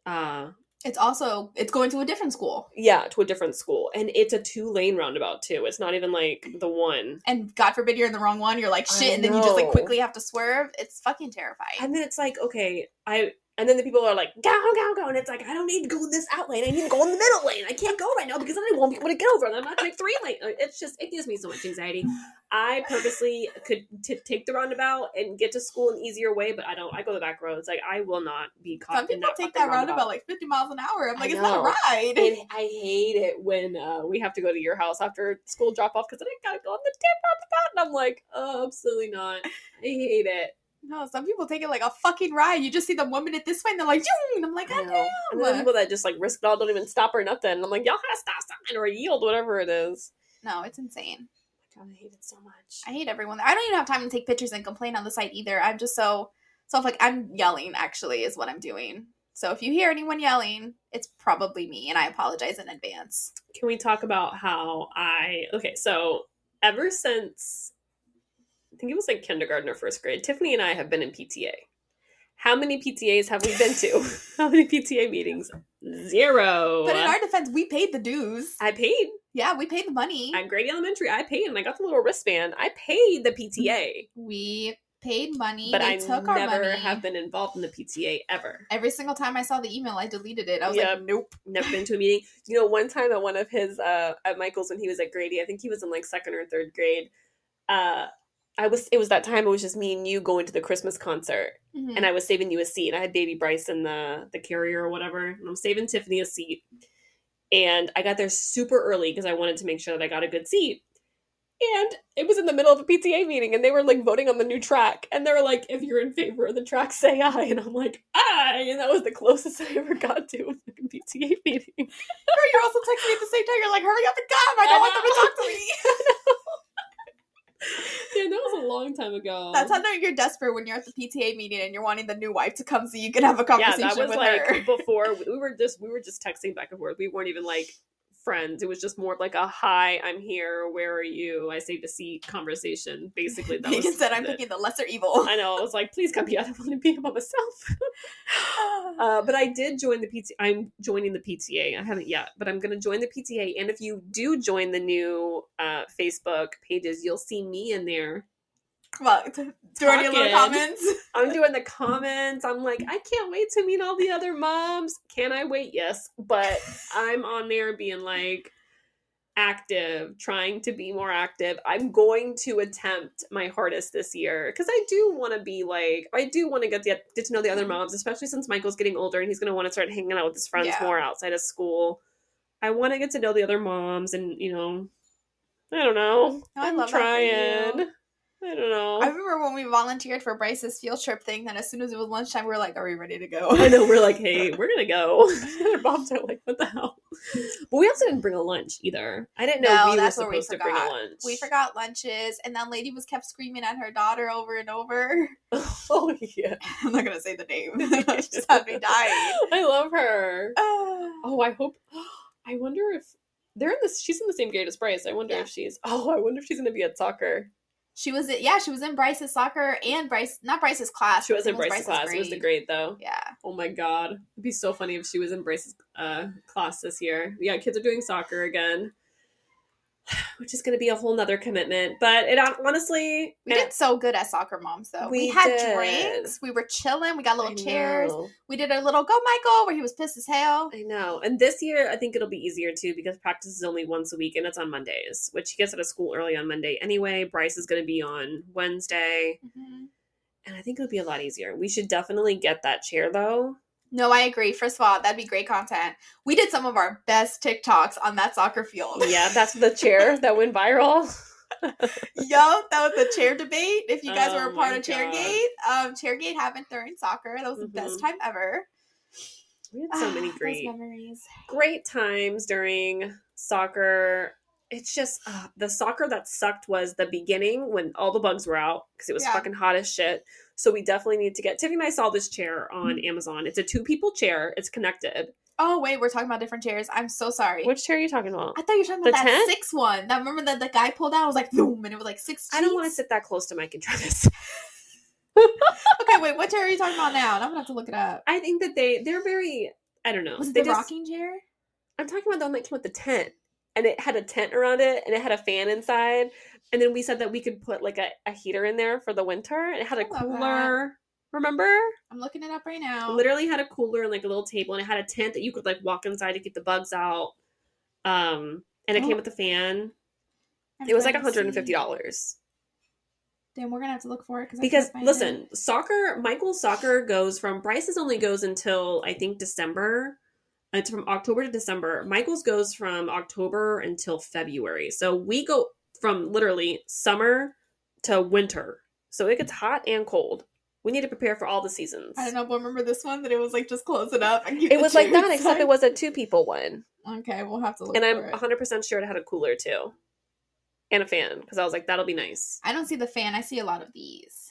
it's going to a different school. Yeah, to a different school. And it's a 2-lane roundabout too. It's not even like the one. And God forbid you're in the wrong one, you're like shit, and then you just like quickly have to swerve. It's fucking terrifying. And then it's like, okay, and then the people are like, go, and it's like, I don't need to go in this out lane. I need to go in the middle lane. I can't go right now because then I won't be able to get over. And I'm not to make 3 lanes. It gives me so much anxiety. I purposely could take the roundabout and get to school an easier way, but I don't. I go the back roads. Like, I will not be caught. Some people take that roundabout like 50 miles an hour. I'm like, it's not a ride. And I hate it when we have to go to your house after school drop off because then I gotta go on the tip roundabout. And I'm like, oh, absolutely not. I hate it. No, some people take it like a fucking ride. You just see them 1 minute this way, and they're like, Zoom! And I'm like, God damn. And then people that just like risk it all, don't even stop or nothing. And I'm like, y'all gotta stop something or yield, whatever it is. No, it's insane. God, I hate it so much. I hate everyone. I don't even have time to take pictures and complain on the site either. I'm just so So if, like, I'm yelling, actually, is what I'm doing. So if you hear anyone yelling, it's probably me, and I apologize in advance. Can we talk about how okay, so ever since, I think it was like kindergarten or first grade, Tiffany and I have been in PTA. How many PTAs have we been to? How many PTA meetings? 0. But in our defense, we paid the dues. I paid. Yeah, we paid the money. At Grady Elementary, I paid, and I got the little wristband. I paid the PTA. We paid money. But I took our money. never have been involved in the PTA ever. Every single time I saw the email, I deleted it. I was like, nope. Never been to a meeting. You know, one time at one of his, at Michael's when he was at Grady, I think he was in like 2nd or 3rd grade, it was that time, it was just me and you going to the Christmas concert, and I was saving you a seat. I had baby Bryce in the carrier or whatever, and I'm saving Tiffany a seat. And I got there super early because I wanted to make sure that I got a good seat. And it was in the middle of a PTA meeting, and they were like voting on the new track. And they were like, if you're in favor of the track, say aye. And I'm like, aye. And that was the closest I ever got to a fucking PTA meeting. Girl, you're also texting me at the same time. You're like, hurry up and come. I don't want them to talk to me. Yeah, that was a long time ago. That's how you're desperate when you're at the PTA meeting and you're wanting the new wife to come so you can have a conversation with her. Yeah, that was like before we were just texting back and forth. We weren't even like friends. It was just more of like a hi, I'm here, where are you? I saved a seat conversation. Basically, that Megan said I'm picking the lesser evil. I know. I was like, please come here. I don't want to be by myself. But I did join the PTA. I'm joining the PTA. I haven't yet, but I'm going to join the PTA. And if you do join the new Facebook pages, you'll see me in there. Well, doing your little comments. I'm doing the comments. I'm like, I can't wait to meet all the other moms. Can I wait? Yes. But I'm on there being like active, trying to be more active. I'm going to attempt my hardest this year because I do want to be like, I do want to get to know the other moms, especially since Michael's getting older and he's going to want to start hanging out with his friends more outside of school. I want to get to know the other moms and, you know, I don't know. I'm trying. I don't know. I remember when we volunteered for Bryce's field trip thing, then as soon as it was lunchtime, we were like, are we ready to go? I know, we're like, hey, we're going to go. Their moms are like, what the hell? But we also didn't bring a lunch either. I didn't know we were supposed to bring a lunch. We forgot lunches, and that lady was kept screaming at her daughter over and over. Oh, yeah. I'm not going to say the name. She just had me dying. I love her. I wonder if she's in the same grade as Bryce. I wonder if she's going to be at soccer. She was in Bryce's soccer and not Bryce's class. She was in Bryce's class. Grade. It was the grade though. Yeah. Oh my God. It'd be so funny if she was in Bryce's class this year. Yeah, kids are doing soccer again. Which is going to be a whole nother commitment. But it honestly... We did so good as soccer moms, though. We had drinks. We were chilling. We got little chairs. We did a little Go Michael where he was pissed as hell. I know. And this year, I think it'll be easier, too, because practice is only once a week, and it's on Mondays, which he gets out of school early on Monday anyway. Bryce is going to be on Wednesday. Mm-hmm. And I think it'll be a lot easier. We should definitely get that chair, though. No, I agree. First of all, that'd be great content. We did some of our best TikToks on that soccer field. Yeah, that's the chair that went viral. Yup, that was the chair debate. If you guys were a part of Chairgate, Chairgate happened during soccer. That was the best time ever. We had so many great times during soccer. It's just the soccer that sucked was the beginning when all the bugs were out because it was fucking hot as shit. So we definitely need to get... Tiffany and I saw this chair on Amazon. It's a 2-people chair. It's connected. Oh, wait. We're talking about different chairs. I'm so sorry. Which chair are you talking about? I thought you were talking about that 6 one. That, remember that the guy pulled out? It was like, boom, and it was like 6 I don't want to sit that close to Mike and Travis. Okay, wait. What chair are you talking about now? And I'm going to have to look it up. I think that they're very... I don't know. Was it the rocking chair? I'm talking about the one that came with the tent. And it had a tent around it, and it had a fan inside. And then we said that we could put, like, a heater in there for the winter. And it had a cooler. Remember? I'm looking it up right now. It literally had a cooler and, like, a little table. And it had a tent that you could, like, walk inside to keep the bugs out. And it came with a fan. It was, like, $150. Damn, we're going to have to look for it. Because listen, Michael's soccer Bryce's only goes until, I think, December. It's from October to December. Michael's goes from October until February. So we go from literally summer to winter. So it gets hot and cold. We need to prepare for all the seasons. I don't know, but remember this one that it was like just close it up and keep it was like that, except it was a 2-people one. Okay, we'll have to look for it. And I'm 100% sure it had a cooler too. And a fan. Because I was like, that'll be nice. I don't see the fan. I see a lot of these.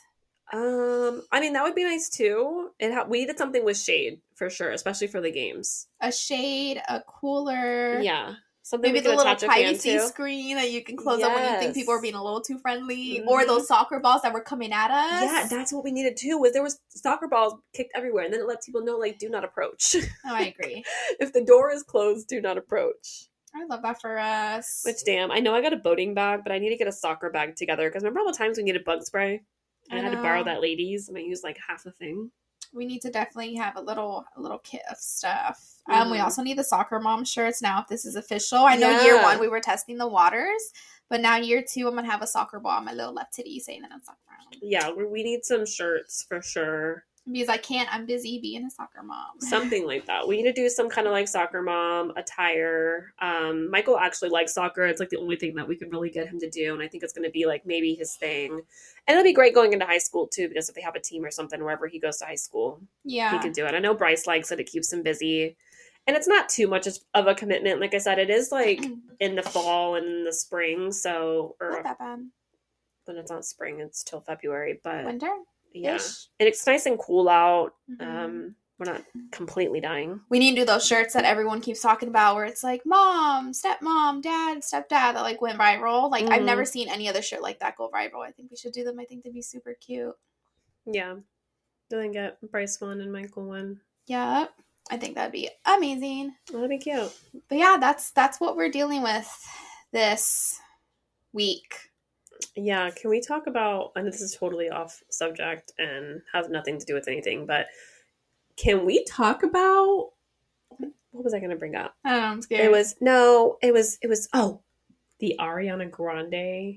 I mean, that would be nice too. We needed something with shade for sure, especially for the games. A shade, a cooler. Yeah. Something maybe the little privacy screen that you can close up when you think people are being a little too friendly, or those soccer balls that were coming at us. Yeah, that's what we needed too. Was there was soccer balls kicked everywhere, and then it lets people know, like, do not approach. Oh, I agree. If the door is closed, do not approach. I love that for us. Which, damn, I know I got a boating bag, but I need to get a soccer bag together, because remember all the times we needed bug spray? I had to borrow that lady's, and I used like half the thing. We need to definitely have a little kit of stuff. We also need the soccer mom shirts now if this is official. I know year 1 we were testing the waters, but now year 2 I'm gonna have a soccer ball on my little left titty saying that I'm soccer mom. Yeah, we need some shirts for sure. Because I'm busy being a soccer mom. Something like that. We need to do some kind of like soccer mom attire. Michael actually likes soccer. It's like the only thing that we can really get him to do. And I think it's going to be like maybe his thing. And it'll be great going into high school too, because if they have a team or something, wherever he goes to high school, he can do it. I know Bryce likes it. It keeps him busy. And it's not too much of a commitment. Like I said, it is like in the fall and in the spring. So, not that bad. But it's not spring. It's till February. But winter? Yeah. And it's nice and cool out. We're not completely dying. We need to do those shirts that everyone keeps talking about where it's like mom, stepmom, dad, stepdad that like went viral. Like I've never seen any other shirt like that go viral. I think we should do them. I think they'd be super cute. Yeah. Then get Bryce one and Michael one. Yeah. I think that'd be amazing. That'd be cute. But yeah, that's what we're dealing with this week. Yeah, can we talk about, I know this is totally off subject and has nothing to do with anything, but can we talk about, what was I going to bring up? I don't know, I'm scared. It was, the Ariana Grande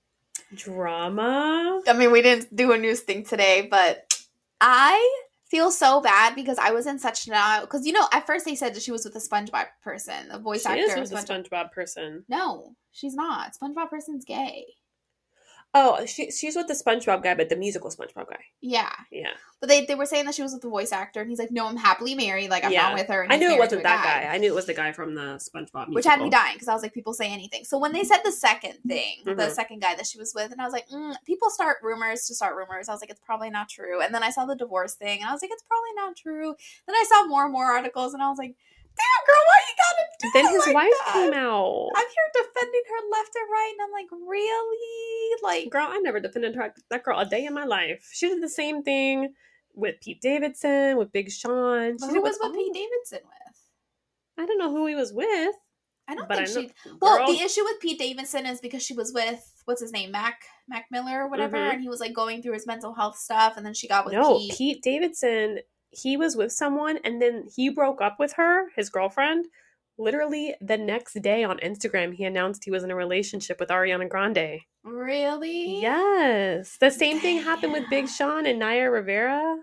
drama. I mean, we didn't do a news thing today, but I feel so bad because I was in such denial. Because, at first they said that she was with a SpongeBob person, a voice actor. She is with a SpongeBob person. No, she's not. SpongeBob person's gay. Oh, she's with the SpongeBob guy, but the musical SpongeBob guy. Yeah. Yeah. But they were saying that she was with the voice actor, and he's like, no, I'm happily married. Like, I'm not with her. And I knew it wasn't that guy. I knew it was the guy from the SpongeBob musical. Which had me dying, because I was like, people say anything. So when they said the second thing, the second guy that she was with, and I was like, people start rumors. I was like, it's probably not true. And then I saw the divorce thing, and I was like, it's probably not true. Then I saw more and more articles, and I was like, damn, girl, why you gotta do Then his like wife that? came out. I'm here defending her left and right, and I'm like, really? Like, girl, I never defended that girl a day in my life. She did the same thing with Pete Davidson, with Big Sean. Who was with Pete Davidson with? I don't know who he was with. I don't think she. Well, the issue with Pete Davidson is because she was with, what's his name, Mac Miller or whatever, and he was like going through his mental health stuff, and then she got with Pete. Pete Davidson. He was with someone, and then he broke up with her, his girlfriend. Literally the next day on Instagram, he announced he was in a relationship with Ariana Grande. Really? Yes. The same thing happened with Big Sean and Naya Rivera.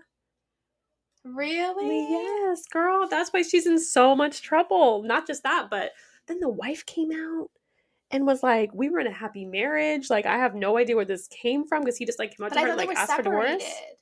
Really? Yes, girl. That's why she's in so much trouble. Not just that, but then the wife came out and was like, we were in a happy marriage. Like, I have no idea where this came from, because he just like came out to her and like asked for divorce.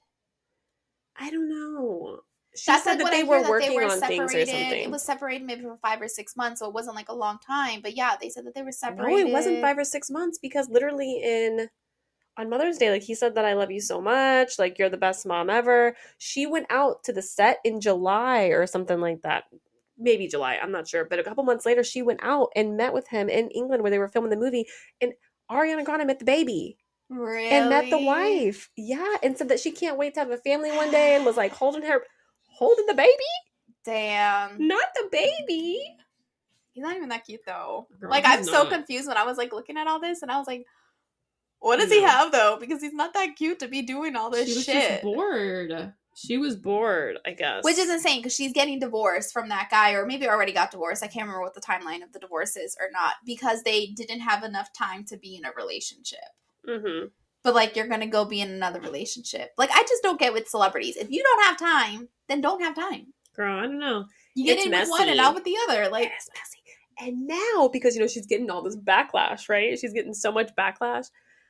I don't know. She said that they were working on things or something. It was separated maybe for 5 or 6 months, so it wasn't like a long time. But yeah, they said that they were separated. No, it wasn't 5 or 6 months, because literally on Mother's Day, like, he said that I love you so much, like, you're the best mom ever. She went out to the set in July or something like that. Maybe July, I'm not sure. But a couple months later, she went out and met with him in England where they were filming the movie, and Ariana Grande met the baby. Really? And met the wife. Yeah, and said that she can't wait to have a family one day, and was like holding the baby? Damn. Not the baby. He's not even that cute though. Girl, like, I'm so confused when I was like looking at all this, and I was like, what does he have though? Because he's not that cute to be doing all this shit. She was just bored. She was bored, I guess. Which is insane, because she's getting divorced from that guy, or maybe already got divorced. I can't remember what the timeline of the divorce is or not, because they didn't have enough time to be in a relationship. Mm-hmm. But, like, you're going to go be in another relationship. Like, I just don't get with celebrities. If you don't have time, then don't have time. Girl, I don't know. You get in with one and out with the other. Like, it's messy. And now, because, she's getting all this backlash, right? She's getting so much backlash.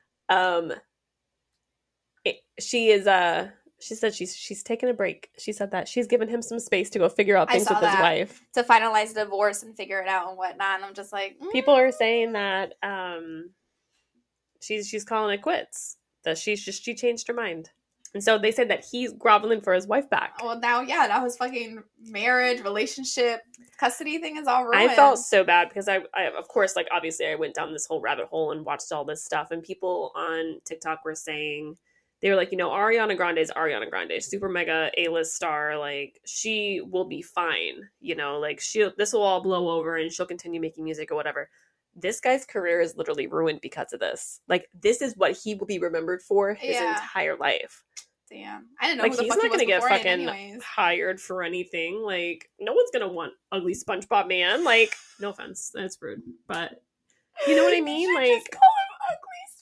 She said she's taking a break. She said that she's given him some space to go figure out things with his wife. To finalize the divorce and figure it out and whatnot. And I'm just like, People are saying that, she's calling it quits. That she changed her mind. And so they said that he's groveling for his wife back. Well, now his fucking marriage, relationship, custody thing is all ruined. I felt so bad because I of course, like, obviously I went down this whole rabbit hole and watched all this stuff, and people on TikTok were saying, they were like, Ariana Grande is Ariana Grande, super mega A-list star, like, she will be fine, like, this will all blow over and she'll continue making music or whatever. This guy's career is literally ruined because of this. Like, this is what he will be remembered for his entire life. Damn. I didn't know like, who the he's fuck not going to get fucking anyways. hired for anything. Like, no one's going to want ugly SpongeBob man. Like, no offense. That's rude. But, you know what I mean? Like, just call him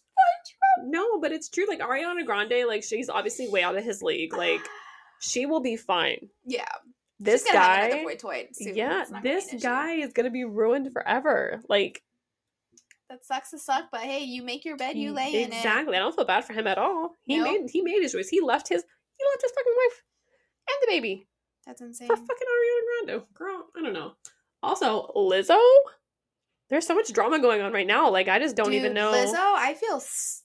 ugly SpongeBob. No, but it's true. Like, Ariana Grande, like, she's obviously way out of his league. Like, she will be fine. Yeah. This guy, have boy toy this guy is going to be ruined forever. Like, that sucks to suck, but hey, you make your bed, you lay in it. Exactly. I don't feel bad for him at all. He made his choice. He left his fucking wife and the baby. That's insane. For fucking Ariana Grande. Girl, I don't know. Also, Lizzo, there's so much drama going on right now. Like, I just don't even know. Lizzo, it's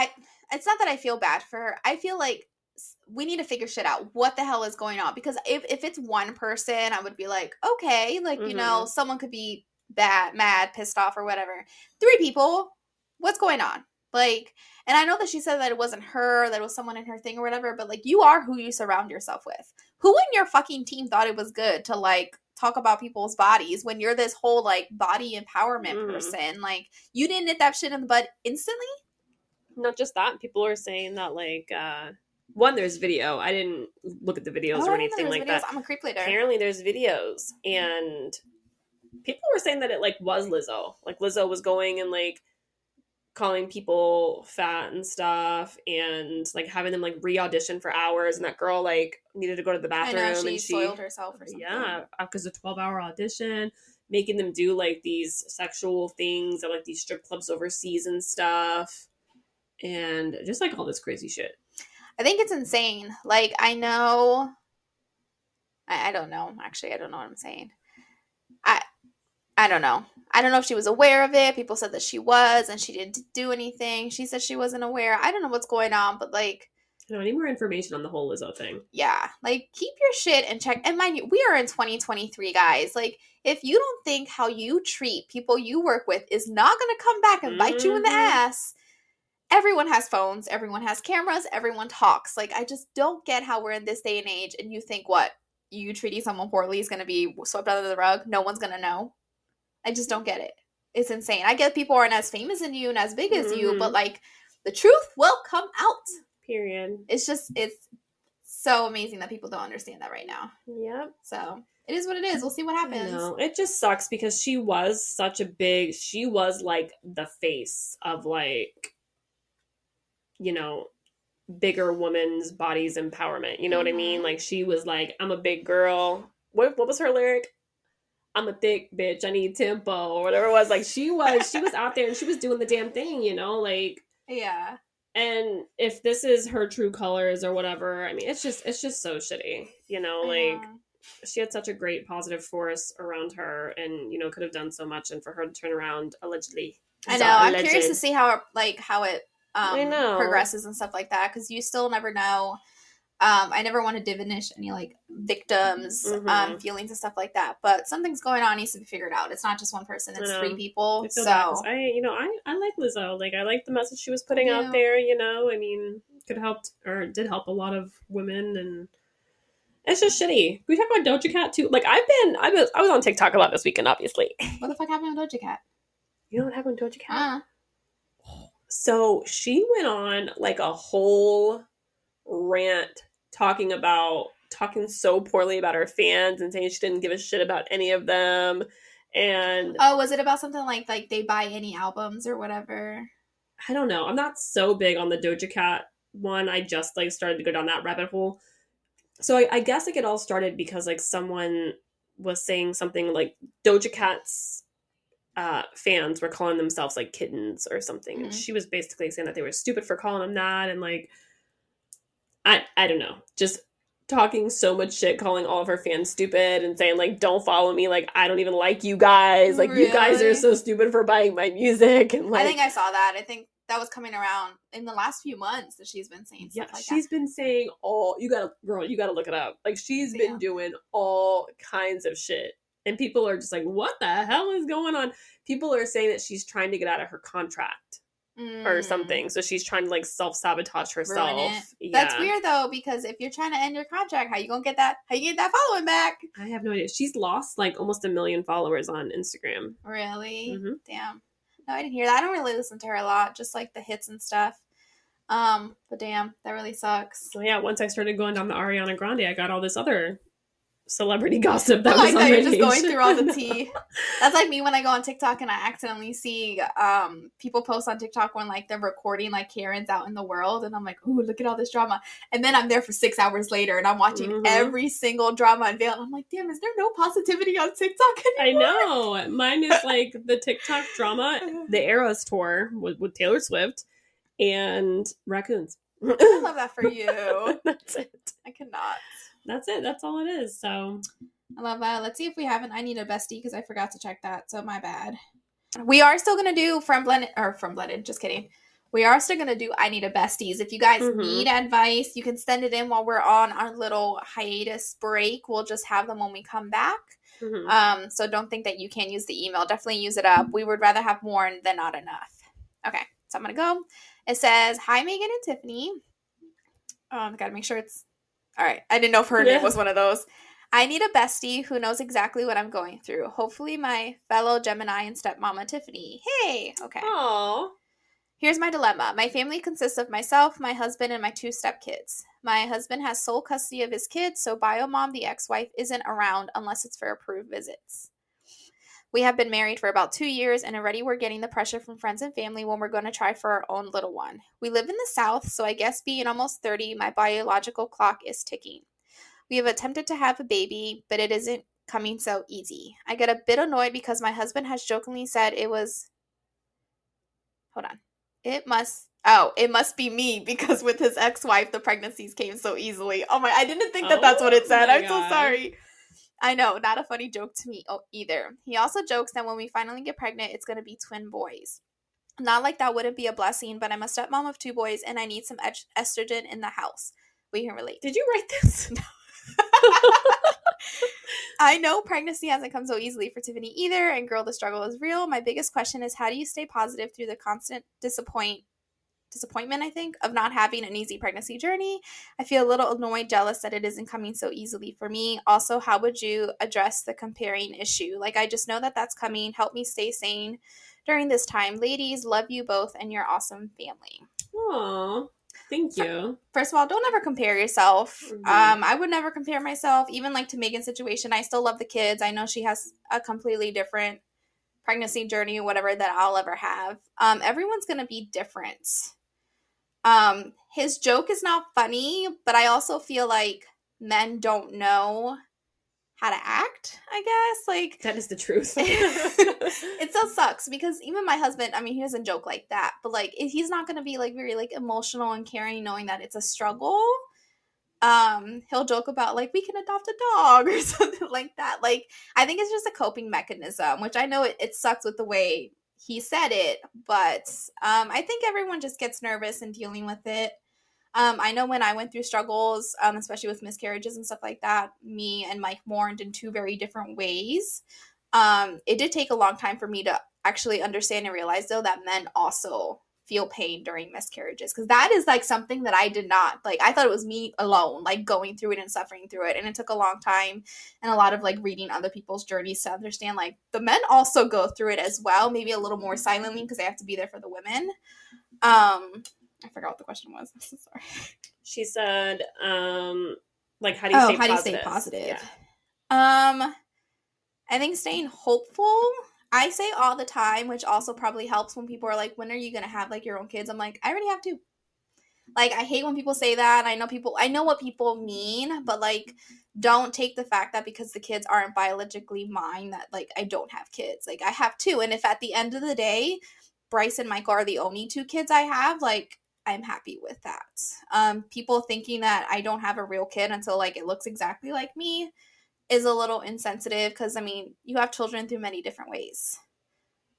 not that I feel bad for her. I feel like we need to figure shit out. What the hell is going on? Because if it's one person, I would be like, okay, like, someone could be bad, mad, pissed off, or whatever. 3 people, what's going on? Like, and I know that she said that it wasn't her, that it was someone in her thing or whatever, but, like, you are who you surround yourself with. Who in your fucking team thought it was good to, like, talk about people's bodies when you're this whole, like, body empowerment person? Like, you didn't nip that shit in the bud instantly? Not just that. People are saying that, like, one, there's video. I didn't look at the videos or anything like that. I'm a creep later. Apparently there's videos, and people were saying that it, like, was Lizzo. Like, Lizzo was going and, like, calling people fat and stuff, and, like, having them, like, re-audition for hours, and that girl, like, needed to go to the bathroom. I know, and she soiled herself or something. Yeah, because of 12-hour audition, making them do, like, these sexual things at, like, these strip clubs overseas and stuff, and just, like, all this crazy shit. I think it's insane. Like, I know... I don't know. Actually, I don't know what I'm saying. I don't know. I don't know if she was aware of it. People said that she was, and she didn't do anything. She said she wasn't aware. I don't know what's going on, but, like... I need more information on the whole Lizzo thing. Yeah. Like, keep your shit in check. And mind you, we are in 2023, guys. Like, if you don't think how you treat people you work with is not going to come back and bite you in the ass, everyone has phones. Everyone has cameras. Everyone talks. Like, I just don't get how we're in this day and age, and you think, what? You treating someone poorly is going to be swept under the rug? No one's going to know? I just don't get it. It's insane. I get people aren't as famous as you and as big as you, but, like, the truth will come out. Period. It's so amazing that people don't understand that right now. Yep. So, it is what it is. We'll see what happens. No, it just sucks because she was like, the face of, like, bigger women's bodies empowerment. You know what I mean? Like, she was like, I'm a big girl. What was her lyric? I'm a thick bitch. I need tempo, or whatever it was. Like, she was out there and she was doing the damn thing, like. Yeah. And if this is her true colors or whatever, I mean, it's just so shitty, like, she had such a great positive force around her and, could have done so much, and for her to turn around, allegedly. I know. I'm curious to see how it progresses and stuff like that, because you still never know. I never want to diminish any, like, victims' feelings and stuff like that, but something's going on, needs to be figured out. It's not just one person; it's 3 people. So I like Lizzo. Like, I like the message she was putting out there. I mean, did help a lot of women, and it's just shitty. We talk about Doja Cat too. Like, I was on TikTok a lot this weekend, obviously. What the fuck happened with Doja Cat? You know what happened with Doja Cat? So she went on, like, a whole rant talking so poorly about her fans and saying she didn't give a shit about any of them. And was it about something like they buy any albums or whatever? I don't know. I'm not so big on the Doja Cat one. I just, like, started to go down that rabbit hole. So I guess, like, it all started because, like, someone was saying something like Doja Cat's fans were calling themselves, like, kittens or something. And she was basically saying that they were stupid for calling them that, and, like, I don't know, just talking so much shit, calling all of her fans stupid and saying, like, don't follow me, like, I don't even like you guys, like, really? You guys are so stupid for buying my music. And, like, I think I saw that. I think that was coming around in the last few months that she's been saying stuff like that. She's been saying you gotta look it up. Like, she's been doing all kinds of shit. And people are just like, what the hell is going on? People are saying that she's trying to get out of her contract or something. So she's trying to, like, self-sabotage herself. Yeah. That's weird, though, because if you're trying to end your contract, how you gonna get that? How you get that following back? I have no idea. She's lost, like, almost 1 million followers on Instagram. Really? Mm-hmm. Damn. No, I didn't hear that. I don't really listen to her a lot, just, like, the hits and stuff. But damn, that really sucks. Well, yeah, once I started going down the Ariana Grande, I got all this other celebrity gossip that was on you're just going through all the tea. That's like me when I go on TikTok and I accidentally see people post on TikTok when, like, they're recording, like, Karens out in the world, and I'm like, ooh, look at all this drama. And then I'm there for 6 hours later and I'm watching every single drama unveil. I'm like, damn, is there no positivity on TikTok anymore? I know. Mine is like the TikTok drama, the Eras tour with Taylor Swift and raccoons. I love that for you. That's it. I cannot. That's it. That's all it is. So I love that. Let's see if we have an I Need a Bestie, because I forgot to check that. So my bad. We are still going to do From Blended. Just kidding. We are still going to do I Need a Besties. If you guys need advice, you can send it in while we're on our little hiatus break. We'll just have them when we come back. So don't think that you can't use the email. Definitely use it up. We would rather have more than not enough. Okay. So I'm going to go. It says, hi, Megan and Tiffany. I got to make sure it's all right. I didn't know if her name was one of those. I need a bestie who knows exactly what I'm going through. Hopefully my fellow Gemini and stepmama, Tiffany. Hey. Okay. Aww. Here's my dilemma. My family consists of myself, my husband, and my 2 stepkids. My husband has sole custody of his kids, so bio mom, the ex-wife, isn't around unless it's for approved visits. We have been married for about 2 years, and already we're getting the pressure from friends and family when we're going to try for our own little one. We live in the South, so I guess being almost 30, my biological clock is ticking. We have attempted to have a baby, but it isn't coming so easy. I get a bit annoyed because my husband has jokingly said it must be me, because with his ex-wife, the pregnancies came so easily. Oh my, I didn't think that's what it said. I'm so sorry. I know, not a funny joke to me either. He also jokes that when we finally get pregnant, it's going to be twin boys. Not like that wouldn't be a blessing, but I'm a stepmom of 2 boys, and I need some estrogen in the house. We can relate. Did you write this? No. I know pregnancy hasn't come so easily for Tiffany either, and girl, the struggle is real. My biggest question is, how do you stay positive through the constant disappointment, I think, of not having an easy pregnancy journey? I feel a little annoyed, jealous that it isn't coming so easily for me. Also, how would you address the comparing issue? Like, I just know that that's coming. Help me stay sane during this time. Ladies, love you both and your awesome family. Aww. Thank you. First of all, don't ever compare yourself. I would never compare myself, even like to Megan's situation. I still love the kids. I know she has a completely different pregnancy journey or whatever that I'll ever have. Everyone's going to be different. His joke is not funny, but I also feel like men don't know how to act, I guess. Like, that is the truth. It still sucks because even my husband, I mean, he doesn't joke like that, but like, he's not going to be like very like emotional and caring, knowing that it's a struggle. He'll joke about like, we can adopt a dog or something like that. Like, I think it's just a coping mechanism, which I know it sucks with the way he said it, but I think everyone just gets nervous in dealing with it. I know when I went through struggles, especially with miscarriages and stuff like that, me and Mike mourned in 2 very different ways. It did take a long time for me to actually understand and realize, though, that men also feel pain during miscarriages, because that is like something that I did not, like, I thought it was me alone, like, going through it and suffering through it, and it took a long time and a lot of like reading other people's journeys to understand like the men also go through it as well, maybe a little more silently because they have to be there for the women. I forgot what the question was. I'm so sorry. She said, like, how do you stay positive? Yeah. I think staying hopeful. I say all the time, which also probably helps when people are like, when are you going to have like your own kids? I'm like, I already have 2. Like, I hate when people say that. I know what people mean, but like, don't take the fact that because the kids aren't biologically mine that like I don't have kids. Like, I have 2. And if at the end of the day, Bryce and Michael are the only 2 kids I have, like, I'm happy with that. People thinking that I don't have a real kid until like it looks exactly like me is a little insensitive, because I mean, you have children through many different ways.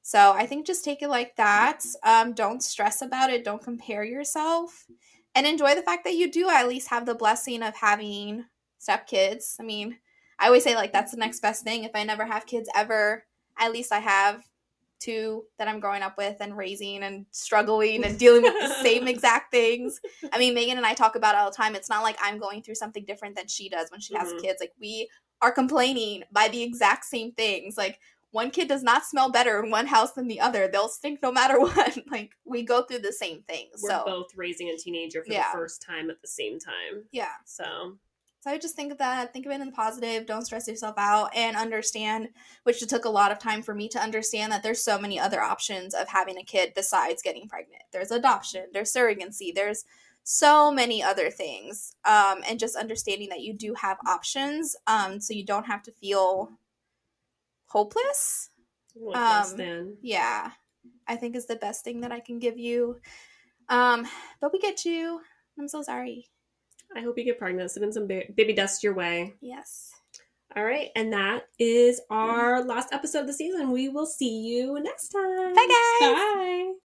So I think just take it like that. Don't stress about it. Don't compare yourself. And enjoy the fact that you do at least have the blessing of having stepkids. I mean, I always say, like, that's the next best thing. If I never have kids ever, at least I have 2 that I'm growing up with and raising and struggling and dealing with the same exact things. I mean, Megan and I talk about it all the time. It's not like I'm going through something different than she does when she has kids. Like, we are complaining by the exact same things. Like, one kid does not smell better in one house than the other. They'll stink no matter what. Like, we go through the same things. We're both raising a teenager for the first time at the same time. Yeah. So I would just think of that. Think of it in the positive. Don't stress yourself out, and understand, which it took a lot of time for me to understand, that there's so many other options of having a kid besides getting pregnant. There's adoption. There's surrogacy. There's so many other things. And just understanding that you do have options, so you don't have to feel hopeless. Yeah, I think is the best thing that I can give you. But we get you. I'm so sorry. I hope you get pregnant. Send some baby dust your way. Yes. All right. And that is our last episode of the season. We will see you next time. Bye, guys. Bye.